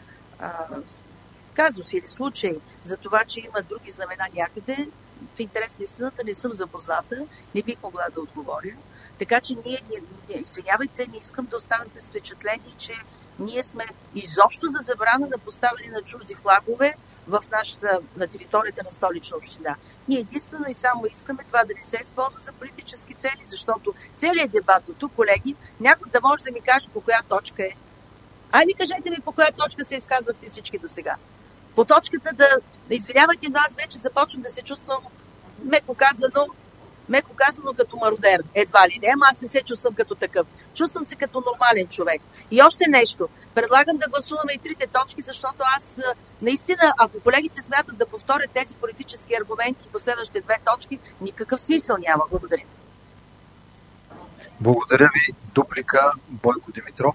казус или случай за това, че има други знамена някъде, в интерес на истината не съм запозната, не бих могла да отговоря. Така че извинявайте, не искам да останете с впечатление, че ние сме изобщо за забрана на поставяне на чужди флагове на територията на Столична община. Ние единствено и само искаме това да не се използва за политически цели, защото целият дебат до тук, колеги, някой да може да ми каже по коя точка е. Айде кажете ми по коя точка се изказвате всички до сега. По точката извинявайте, но аз вече започвам да се чувствам меко казано като мародер. Едва ли не, ама аз не се чувствам като такъв. Чувствам се като нормален човек. И още нещо. Предлагам да гласуваме и трите точки, защото аз наистина, ако колегите смятат да повторят тези политически аргументи по следващите 2 точки, никакъв смисъл няма. Благодаря. Благодаря ви. Дуплика Бойко Димитров.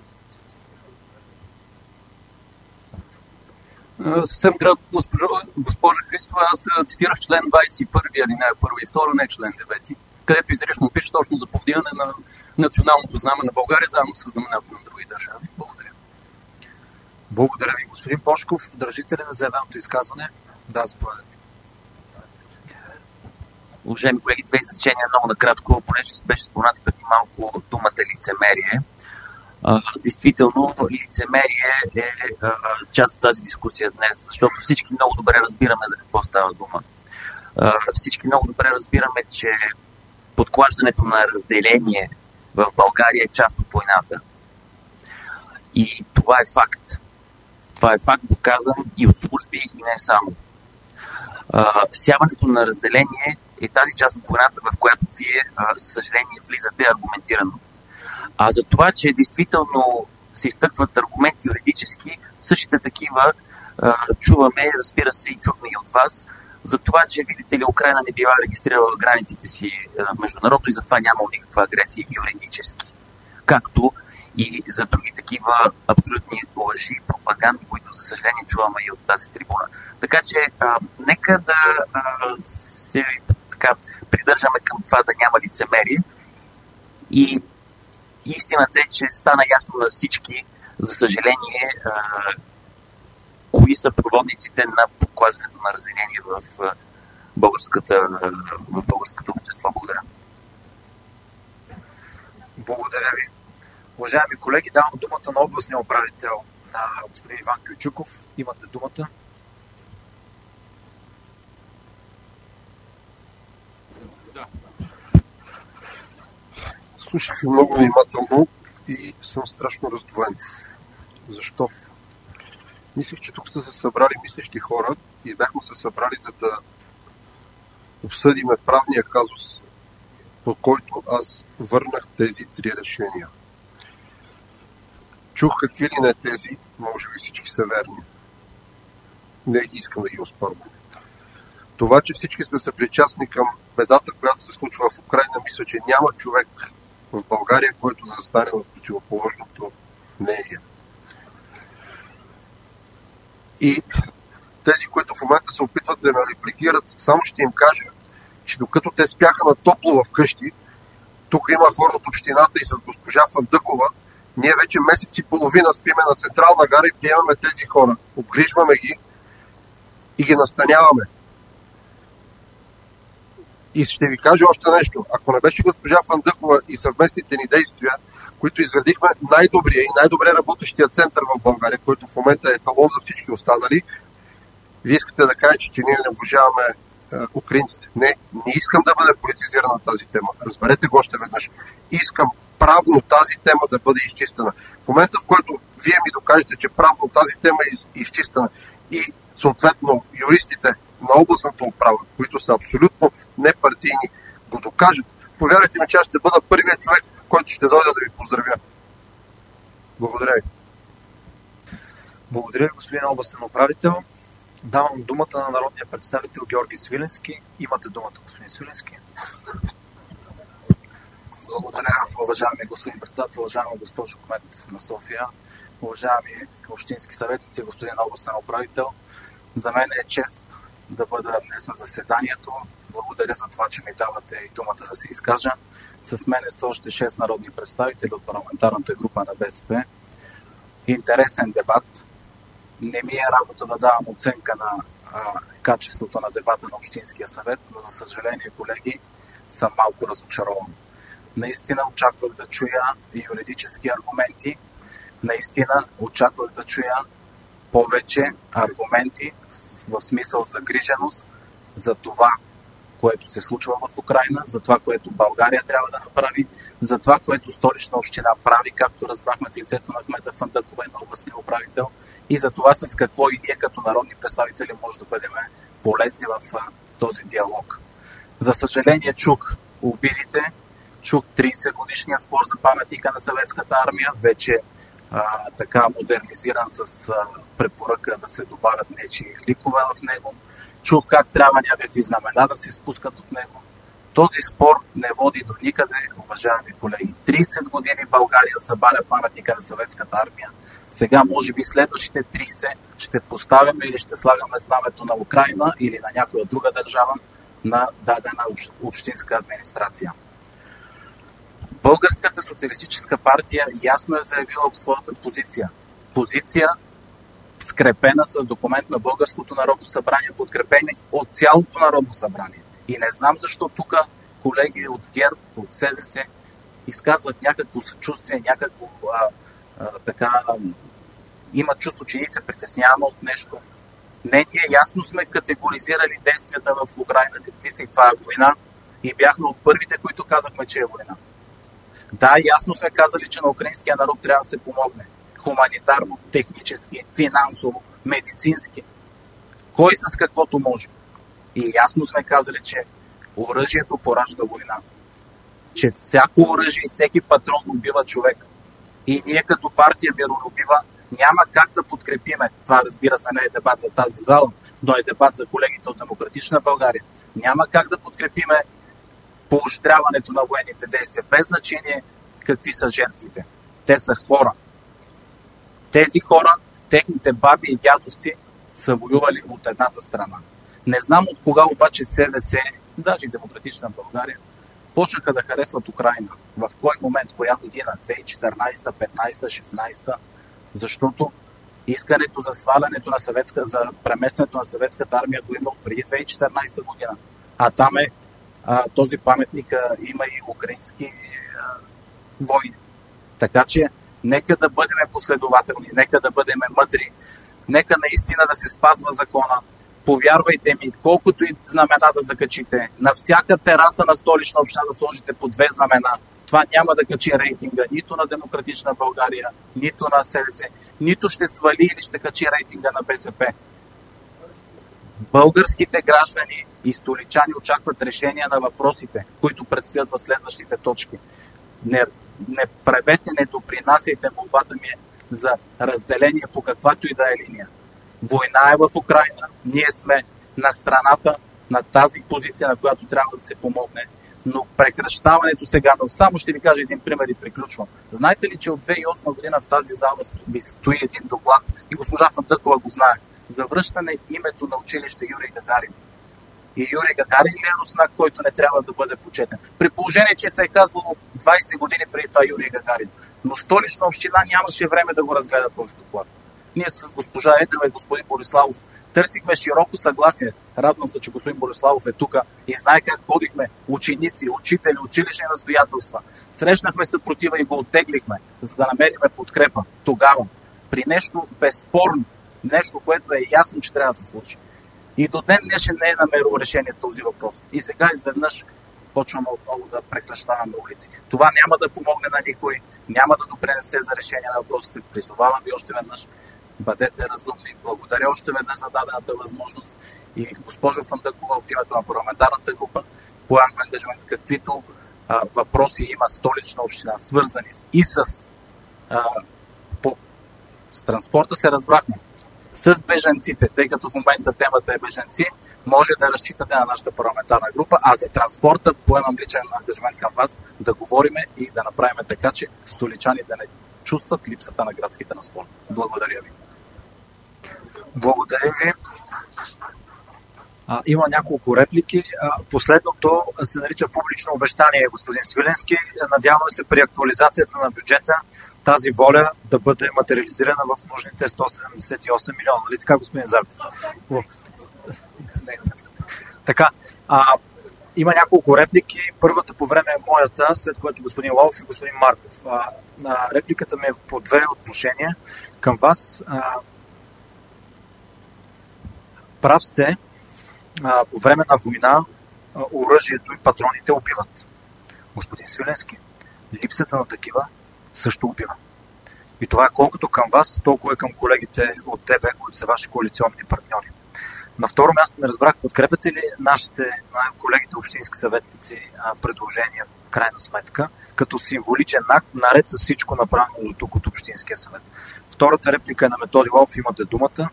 Съвсем кратко, госпожа Христова, аз цитирах член 21, алинея 1 и 2, не член 9, където изрично пише точно за повдигане на националното знаме на България, заедно с знамената на други държави. Благодаря. Благодаря ви, господин Пошков. Държите ли на заявеното изказване? Да, заповядайте. Уважаеми колеги, 2 изречения много накратко, понеже беше споменати преди малко думата лицемерие. Действително, лицемерие е част от тази дискусия днес, защото всички много добре разбираме за какво става дума. Всички много добре разбираме, че подклаждането на разделение в България е част от войната. И това е факт. Това е факт, доказан и от служби, и не само. Всяването на разделение е тази част от войната, в която вие, за съжаление, влизате аргументирано. А за това, че действително се изтъкват аргументи юридически, същите такива чуваме, разбира се, и чухме и от вас, за това, че, видите ли, Украйна не била регистрирала границите си международно и затова нямало никаква агресия юридически. Както и за други такива абсолютни лъжи и пропаганди, които, за съжаление, чуваме и от тази трибуна. Така че, нека да се придържаме към това да няма лицемерие. И истината е, че стана ясно на всички, за съжаление, кои са проводниците на поклаждането на разделение в българското общество. Благодаря. Благодаря ви. Уважаеми колеги, давам думата на областния управител на господин Иван Кючуков. Имате думата. Слушах ви много внимателно и съм страшно раздвоен. Защо? Мислех, че тук сте се събрали мислещи хора и бяхме се събрали, за да обсъдиме правния казус, по който аз върнах тези 3 решения. Чух какви ли не тези, може би всички са верни. Не искам да ги оспорвам. Това, че всички сме съпричастни към бедата, която се случва в Украйна, мисля, че няма човек в България, който да застане в противоположното мнение. И тези, които в момента се опитват да ме репликират, само ще им кажа, че докато те спяха на топло в къщи, тук има хора от общината и с госпожа Фандъкова, ние вече месец и половина спиме на Централна гара и приемаме тези хора, обгрижваме ги и ги настаняваме. И ще ви кажа още нещо. Ако не беше госпожа Фандъкова и съвместните ни действия, които изградихме най-добрия и най-добре работещия център в България, който в момента е еталон за всички останали, вие искате да кажете, че ние не уважаваме украинците. Не искам да бъде политизирана тази тема. Разберете го още веднъж. Искам правно тази тема да бъде изчистена. В момента, в който вие ми докажете, че правно тази тема е изчистена и съответно юристите на областната управа, които са абсолютно непартийни, го докажат, повярвайте ми, че аз ще бъда първият човек, който ще дойде да ви поздравя. Благодаря ви. Благодаря ви, господин областен управител. Давам думата на народния представител Георги Свиленски. Имате думата, господин Свиленски. Благодаря, уважаеми господин председател, уважаема госпожо кмет на София, уважаеми общински съветници, господин областен управител. За мен е чест да бъда днес на заседанието. Благодаря за това, че ми давате и думата да се изкажа. С мен са още 6 народни представители от парламентарната група на БСП. Интересен дебат. Не ми е работа да давам оценка на качеството на дебата на Общинския съвет, но за съжаление, колеги, съм малко разочарован. Наистина очаквах да чуя юридически аргументи. Наистина очаквах да чуя повече аргументи в смисъл загриженост за това, което се случва в Украйна, за това, което България трябва да направи, за това, което Столична община прави, както разбрахме в лицето на кмета Фандъкова и на областния управител, и за това с какво и ние като народни представители може да бъдем полезни в този диалог. За съжаление чух обидите, чух 30 годишния спор за паметника на Съветската армия, вече така модернизиран с препоръка да се добавят нечии ликове в него. Чух как трябва някакви знамена да се спускат от него. Този спор не води до никъде, уважаеми колеги. 30 години България събаря паметника на Съветската армия. Сега, може би, следващите 30 ще поставяме или ще слагаме знамето на Украйна или на някоя друга държава на дадена общинска администрация. Българската социалистическа партия ясно е заявила в своята позиция. Позиция, скрепена с документ на Българското народно събрание, подкрепени от цялото Народно събрание. И не знам защо тук колеги от ГЕРБ, от СДС изказват някакво съчувствие, някакво имат чувство, че ние се притесняваме от нещо. Не, ние ясно сме категоризирали действията в Украйна, какви са и това е война, и бяхме от първите, които казахме, че е война. Да, ясно сме казали, че на украинския народ трябва да се помогне. Хуманитарно, технически, финансово, медицински. Кой с каквото може. И ясно сме казали, че оръжието поражда война. Че всяко оръжие и всеки патрон убива човек. И ние като партия миролюбива няма как да подкрепиме. Това, разбира се, не е дебат за тази зала, но е дебат за колегите от Демократична България. Няма как да подкрепиме поощряването на военните действия, без значение какви са жертвите. Те са хора. Тези хора, техните баби и дядовци са воювали от едната страна. Не знам от кога обаче СДС, даже и Демократична България, почнаха да харесват Украйна. В кой момент, коя година? 2014, 15, 16? Защото Искането за свалянето на за преместването на съветската армия го има преди 2014 година. А там този паметник има и украински войни. Така че нека да бъдем последователни, нека да бъдем мъдри, нека наистина да се спазва закона. Повярвайте ми, колкото и знамена да закачите, на всяка тераса на Столична община да сложите по 2 знамена, това няма да качи рейтинга нито на Демократична България, нито на СДС, нито ще свали или ще качи рейтинга на БСП. Българските граждани и столичани очакват решения на въпросите, които предстоят в следващите точки. Не правете, не допринасяйте, молбата ми е за разделение по каквато и да е линия. Война е в Украйна, ние сме на страната на тази позиция, на която трябва да се помогне, но прекращаването сега, но само ще ви кажа един пример и приключвам. Знаете ли, че от 2008 година в тази зала ви стои един доклад и госпожа Фандъкова го знае, за връщане името на училище Юрий Гагарин. И Юрий Гагарин ли е руснак, който не трябва да бъде почетен? При положение, че се е казвало 20 години преди това Юрий Гагарин. Но Столична община нямаше време да го разгледа този доклад. Ние с госпожа Едрева и господин Бориславов търсихме широко съгласие. Радвам се, че господин Бориславов е тук и знае как ходихме ученици, учители, училищни настоятелства. Срещнахме съпротива и го оттеглихме, за да намерим подкрепа. Тогава, при нещо безспорно, нещо, което е ясно, че трябва да се случи. И до ден днешен не е намерило решение този въпрос. И сега изведнъж почваме отново да прекращаваме улици. Това няма да помогне на никой, няма да допринесе за решение на въпросите. Призовавам ви още веднъж, бъдете разумни. Благодаря още веднъж за дадената възможност. И госпожо Фандъкова, от името на парламентарната група, поемам ангажимент, каквито въпроси има Столична община, свързани и с транспорта, се разбрахме. С бежанците, тъй като в момента темата е бежанци, може да разчитате на нашата парламентарна група, а за транспорта поемам личен ангажимент към вас да говориме и да направим така, че столичани да не чувстват липсата на градските транспорт. Благодаря ви. Благодаря ви. Има няколко реплики. Последното се нарича публично обещание, господин Свиленски. Надяваме се при актуализацията на бюджета тази воля да бъде материализирана в нужните 178 милиона. Нали така, господин Зарков? Така, има няколко реплики. Първата по време е моята, след което господин Лалов и господин Марков. Репликата ми е по 2 отношения към вас. Прав сте, по време на война оръжието и патроните убиват. Господин Свиленски, липсата на такива също убива. И това е колкото към вас, толкова и към колегите от ДБ, които са ваши коалиционни партньори. На второ място не разбрах, подкрепяте ли колегите общински съветници предложения в крайна сметка, като символичен акт, наред с всичко направено до тук от Общинския съвет. Втората реплика е на Методи Лалов, имате думата.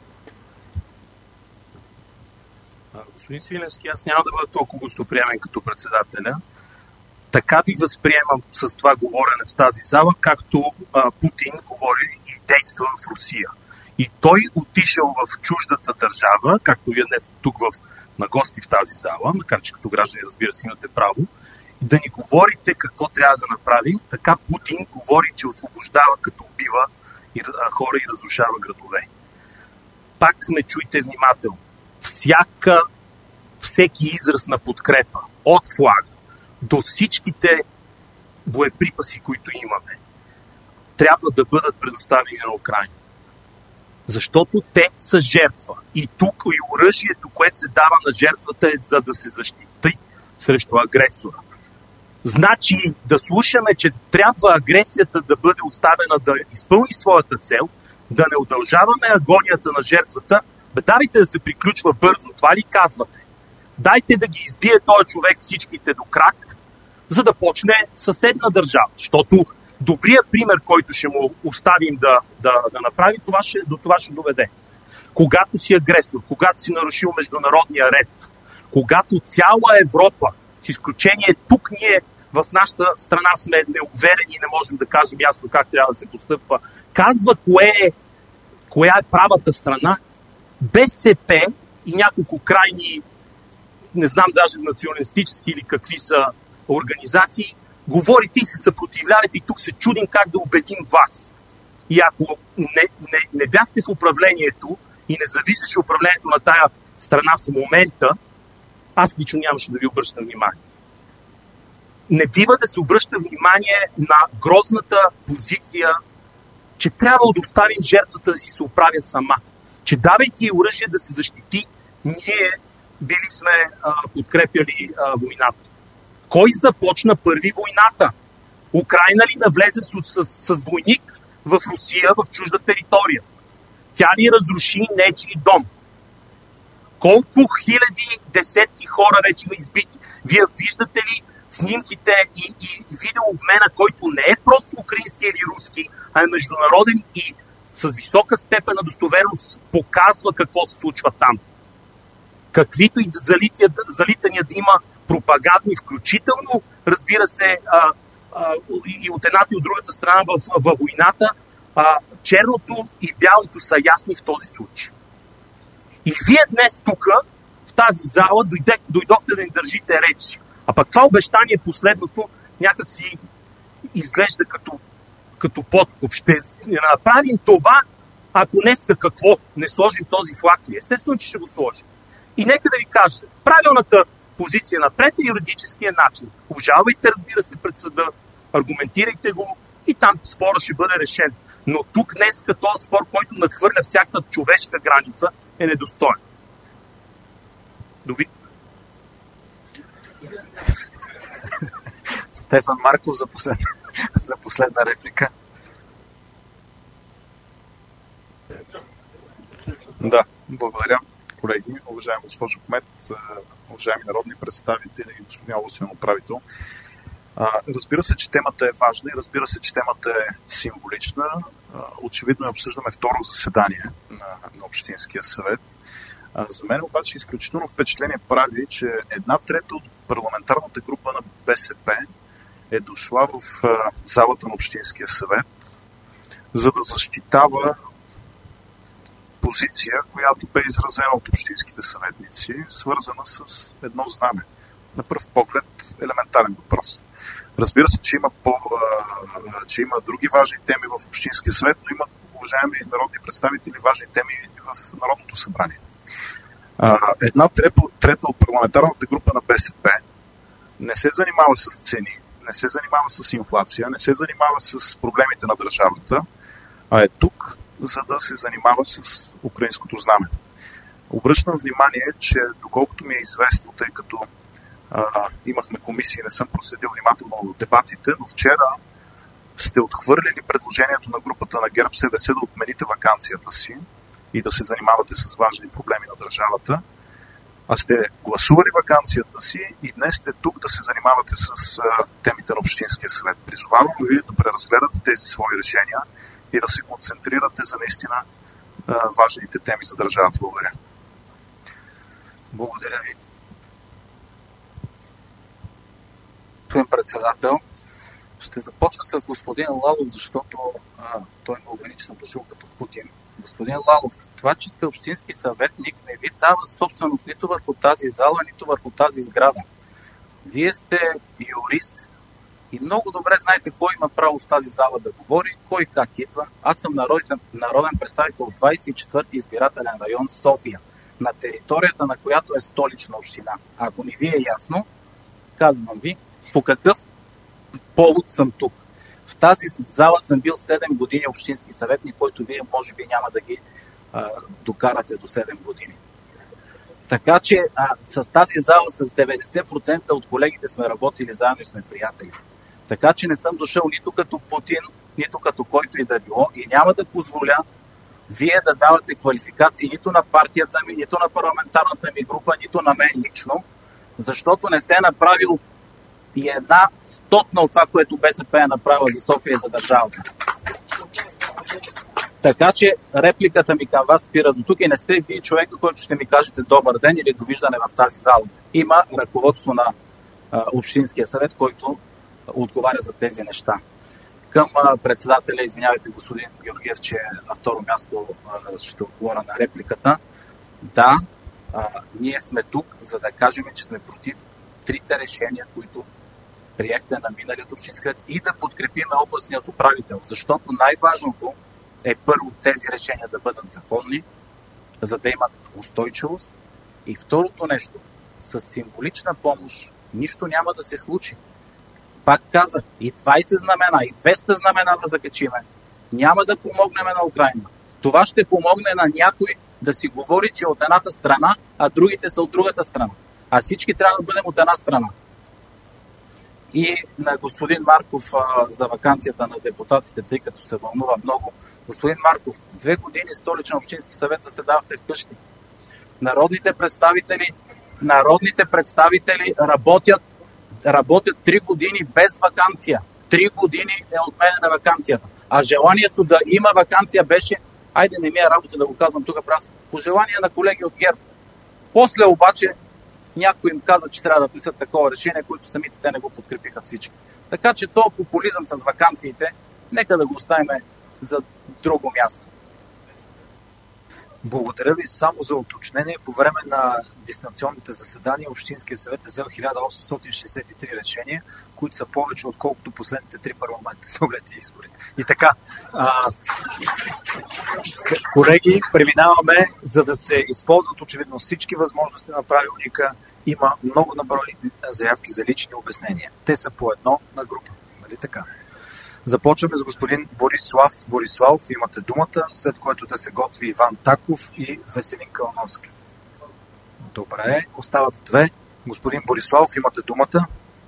Господин Свиленски, аз няма да бъда толкова гостоприемен като председателя. Така ви възприемам с това говорене в тази зала, както Путин говори и действа в Русия. И той отишъл в чуждата държава, както вие днес тук на гости в тази зала, макар че като граждани, разбира се, имате право, да ни говорите какво трябва да направим. Така Путин говори, че освобождава, като убива хора и разрушава градове. Пак ме чуйте внимателно. Всеки израз на подкрепа, от флага до всичките боеприпаси, които имаме, трябва да бъдат предоставени на Украйна. Защото те са жертва. И тук и оръжието, което се дава на жертвата, е за да се защити срещу агресора. Значи да слушаме, че трябва агресията да бъде оставена да изпълни своята цел, да не удължаваме агонията на жертвата, давайте да се приключва бързо. Това ли казвате? Дайте да ги избие този човек всичките до крак, за да почне съседна държава. Защото добрият пример, който ще му оставим да направи, до това ще доведе. Когато си агресор, когато си нарушил международния ред, когато цяла Европа, с изключение тук ние в нашата страна сме неуверени и не можем да кажем ясно как трябва да се постъпва, казва коя е правата страна, БСП и няколко крайни, не знам даже националистически или какви са организации, говорите и се съпротивлявате и тук се чудим как да убедим вас. И ако не бяхте в управлението и не зависеше управлението на тая страна в момента, аз лично нямаше да ви обръщам внимание. Не бива да се обръща внимание на грозната позиция, че трябва да оставим жертвата да си се оправя сама. Че давайки оръжие да се защити, ние били сме подкрепяли войната. Кой започна първи войната? Украйна ли навлезе с войник в Русия, в чужда територия? Тя ли разруши нечий дом? Колко хиляди, десетки хора вече има избити? Вие виждате ли снимките и видеообмена, който не е просто украински или руски, а е международен и с висока степен на достоверност показва какво се случва там? Каквито и залитания да има пропагандни, включително, разбира се, и от едната и от другата страна във войната, черното и бялото са ясни в този случай. И вие днес тук, в тази зала, дойдохте да ни държите речи. А пък това обещание последното някак си изглежда като подкуп. Ще направим това, ако днеска какво не сложим този флаг ли? Естествено, че ще го сложим. И нека да ви кажа, правилната позиция напред е юридическия начин. Обжалвайте, разбира се, пред съда, аргументирайте го и там спора ще бъде решен. Но тук днеска този спор, който надхвърля всяка човешка граница, е недостоен. Довид. Стефан Марков за последна реплика. Да, благодаря, колеги, уважаема госпожо Кмет, уважаеми народни представители и господин областен управител. Разбира се, че темата е важна и разбира се, че темата е символична. Очевидно я обсъждаме второ заседание на Общинския съвет. За мен обаче изключително впечатление прави, че 1/3 от парламентарната група на БСП е дошла в залата на Общинския съвет, за да защитава позиция, която бе изразена от общинските съветници, свързана с едно знаме. На пръв поглед елементарен въпрос. Разбира се, че има други важни теми в Общинския съвет, но има, уважаеми народни представители, важни теми в Народното събрание. 1/3 от парламентарната група на БСП не се занимава с цени, не се занимава с инфлация, не се занимава с проблемите на държавата, а е тук, за да се занимава с украинското знаме. Обръщам внимание, че доколкото ми е известно, тъй като имахме комисии, не съм проследил внимателно дебатите, но вчера сте отхвърлили предложението на групата на ГЕРБ-СДС да отмените ваканцията си и да се занимавате с важни проблеми на държавата, а сте гласували ваканцията си и днес сте тук да се занимавате с темите на Общинския съвет. Призовавам ви да преразгледате тези свои решения и да се концентрирате за наистина важните теми за държавата. Благодаря. Благодаря ви. Господин председател, ще започна с господин Лалов, защото той ме обвини, че съм дошъл като Путин. Господин Лалов, това, че сте общински съветник, не ви дава собственост нито върху тази зала, нито върху тази сграда. Вие сте юрист и много добре знаете кой има право в тази зала да говори, кой как идва. Аз съм народен представител от 24-ти избирателен район София, на територията на която е столична община. Ако не ви е ясно, казвам ви по какъв повод съм тук. В тази зала съм бил 7 години общински съветник, който вие може би няма да ги докарате до 7 години. Така че с тази зала с 90% от колегите сме работили заедно и сме приятели. Така че не съм дошъл нито като Путин, нито като който и да било и няма да позволя вие да давате квалификации нито на партията ми, нито на парламентарната ми група, нито на мен лично, защото не сте направил и 1/100 от това, което БСП е направила за София и за държавата. Така че репликата ми към вас спира до тук и не сте вие човека, който ще ми кажете добър ден или довиждане в тази зала. Има ръководство на Общинския съвет, който отговаря за тези неща. Към председателя, извинявайте господин Георгиев, че на второ място ще отговоря на репликата. Да, ние сме тук, за да кажем, че сме против трите решения, които приехте на миналият общински съвет и да подкрепим областният управител. Защото най-важното е първо тези решения да бъдат законни, за да имат устойчивост. И второто нещо, с символична помощ нищо няма да се случи. Пак казах, и 20 знамена, и 200 знамена да закачиме, няма да помогнем на Украйна. Това ще помогне на някой да си говори, че е от едната страна, а другите са от другата страна. А всички трябва да бъдем от една страна. И на господин Марков за ваканцията на депутатите, тъй като се вълнува много. Господин Марков, 2 години Столичен общински съвет заседавахте вкъщи. Народните представители работят 3 години без ваканция. 3 години е отменена ваканцията. А желанието да има ваканция беше, айде не ми е работа да го казвам тук, по желание на колеги от ГЕРБ. После обаче някой им каза, че трябва да писат такова решение, което самите те не го подкрепиха всички. Така че то популизъм с ваканциите, нека да го оставим за друго място. Благодаря ви. Само за уточнение, по време на дистанционните заседания Общинския съвет е взел 1863 решения, които са повече отколкото последните 3 парламента с оглед изборите. И така, колеги, преминаваме, за да се използват очевидно всички възможности на правилника. Има много наброй заявки за лични обяснения. Те са по едно на група. Нали така? Започваме с господин Борислав Бориславов. Имате думата, след което да се готви Иван Таков и Веселин Калановски. Добре, остават 2. Господин Бориславов, имате думата.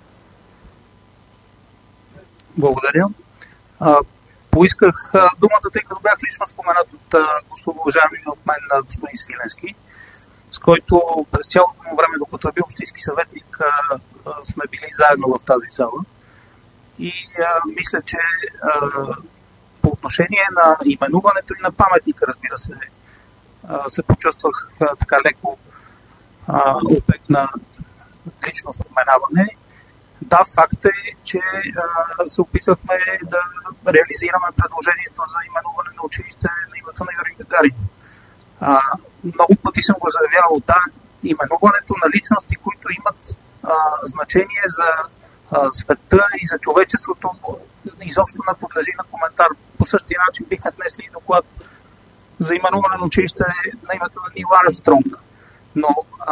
Благодаря. Поисках думата, тъй като бях лично споменат от уважаеми от мен господин Свиленски, с който през цялото му време, докато е бил общински съветник, сме били заедно в тази зала. И мисля, че по отношение на именуването и на паметника, разбира се почувствах така леко обект на лично споменаване. Да, факт е, че се опитвахме да реализираме предложението за именуване на училище на името на Юрий Гагарин. Много пъти съм го заявявал, да, именуването на личности, които имат значение за света и за човечеството, изобщо не подлежи на коментар. По същия начин бихме внесли и доклад за именуване на училище на името на Нил Армстронг. Но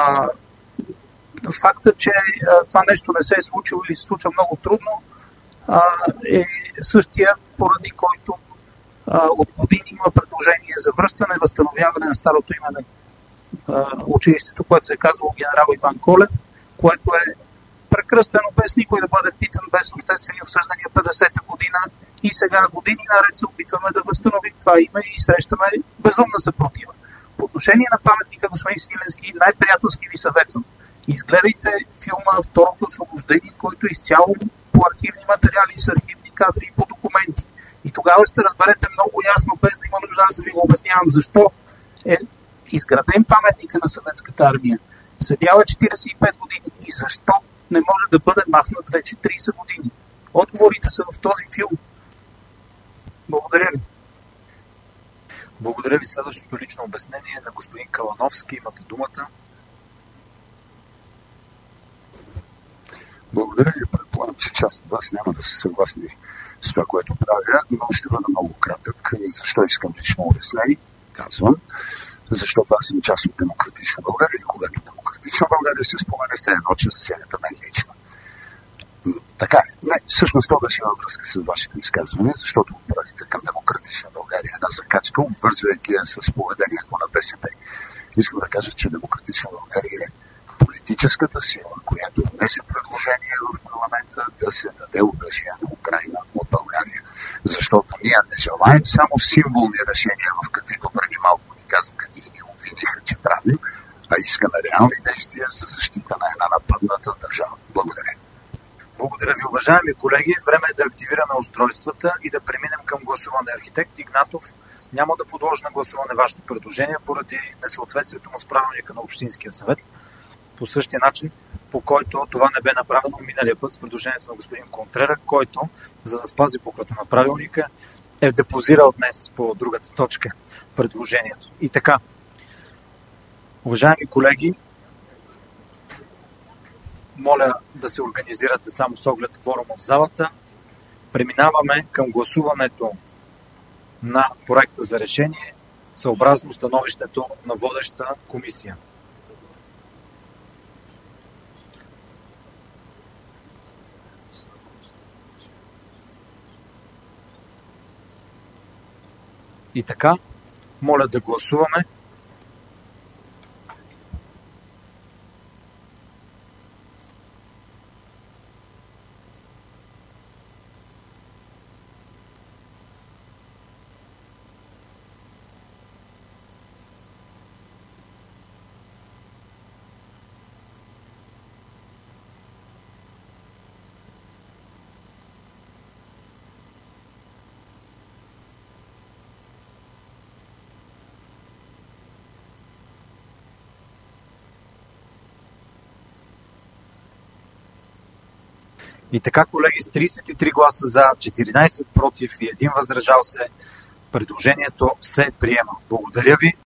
фактът, че това нещо не се е случило или се случва много трудно, е същия, поради който от години има предложение за връщане, възстановяване на старото име на училището, което се е казвало генерал Иван Колев, което е прекръстено без никой да бъде питан, без обществени обсъждания 50-та година, и сега години наред се опитваме да възстановим това име и срещаме безумна съпротива. По отношение на паметника, господин Свиленски, най-приятелски ви съветвам. Изгледайте филма "Второто освобождение", който е изцяло по архивни материали, с архивни кадри и по документи. И тогава ще разберете много ясно, без да има нужда да ви го обяснявам, защо е изграден паметника на Съветската армия. Седяла 45 години и защо не може да бъде махнат вече 30 години. Отговорите са в този филм. Благодаря ви. Благодаря ви. Следващото лично обяснение на господин Калановски. Имате думата. Благодаря ви. Предполагам, че част от вас няма да са съгласни с това, което правя, но ще бъда много кратък. Защо искам лично обяснение? Казвам. Защото аз съм част от Демократична България и когато Демократична България се спомене, все едно, че засягате мен лично. Така е. Не, всъщност това беше във връзка с вашето изказване, защото правите към Демократична България една закачка, обвързвайки я с поведението на БСП. Искам да кажа, че Демократична България е политическата сила, която внесе предложение в парламента да се даде оръжие на Украйна от България. Защото ние не желаем само символни решения, в каквито преди малко ни казаха и ни обвиниха, че правим, а искаме реални действия за защита на една нападната държава. Благодаря. Благодаря ви, уважаеми колеги. Време е да активираме устройствата и да преминем към гласуване. Архитект Игнатов, няма да подложи на гласуване вашето предложение поради несъответствието му с правилника на Общинския съвет. По същия начин, по който това не бе направено миналия път с предложението на господин Контрера, който, за да спази буквата на правилника, е депозирал днес по другата точка предложението. И така, уважаеми колеги, моля да се организирате само с оглед кворума в залата. Преминаваме към гласуването на проекта за решение съобразно становището на водеща комисия. И така, моля да гласуваме. И така, колеги, с 33 гласа за, 14 против и 1 въздържал се, предложението се приема. Благодаря ви.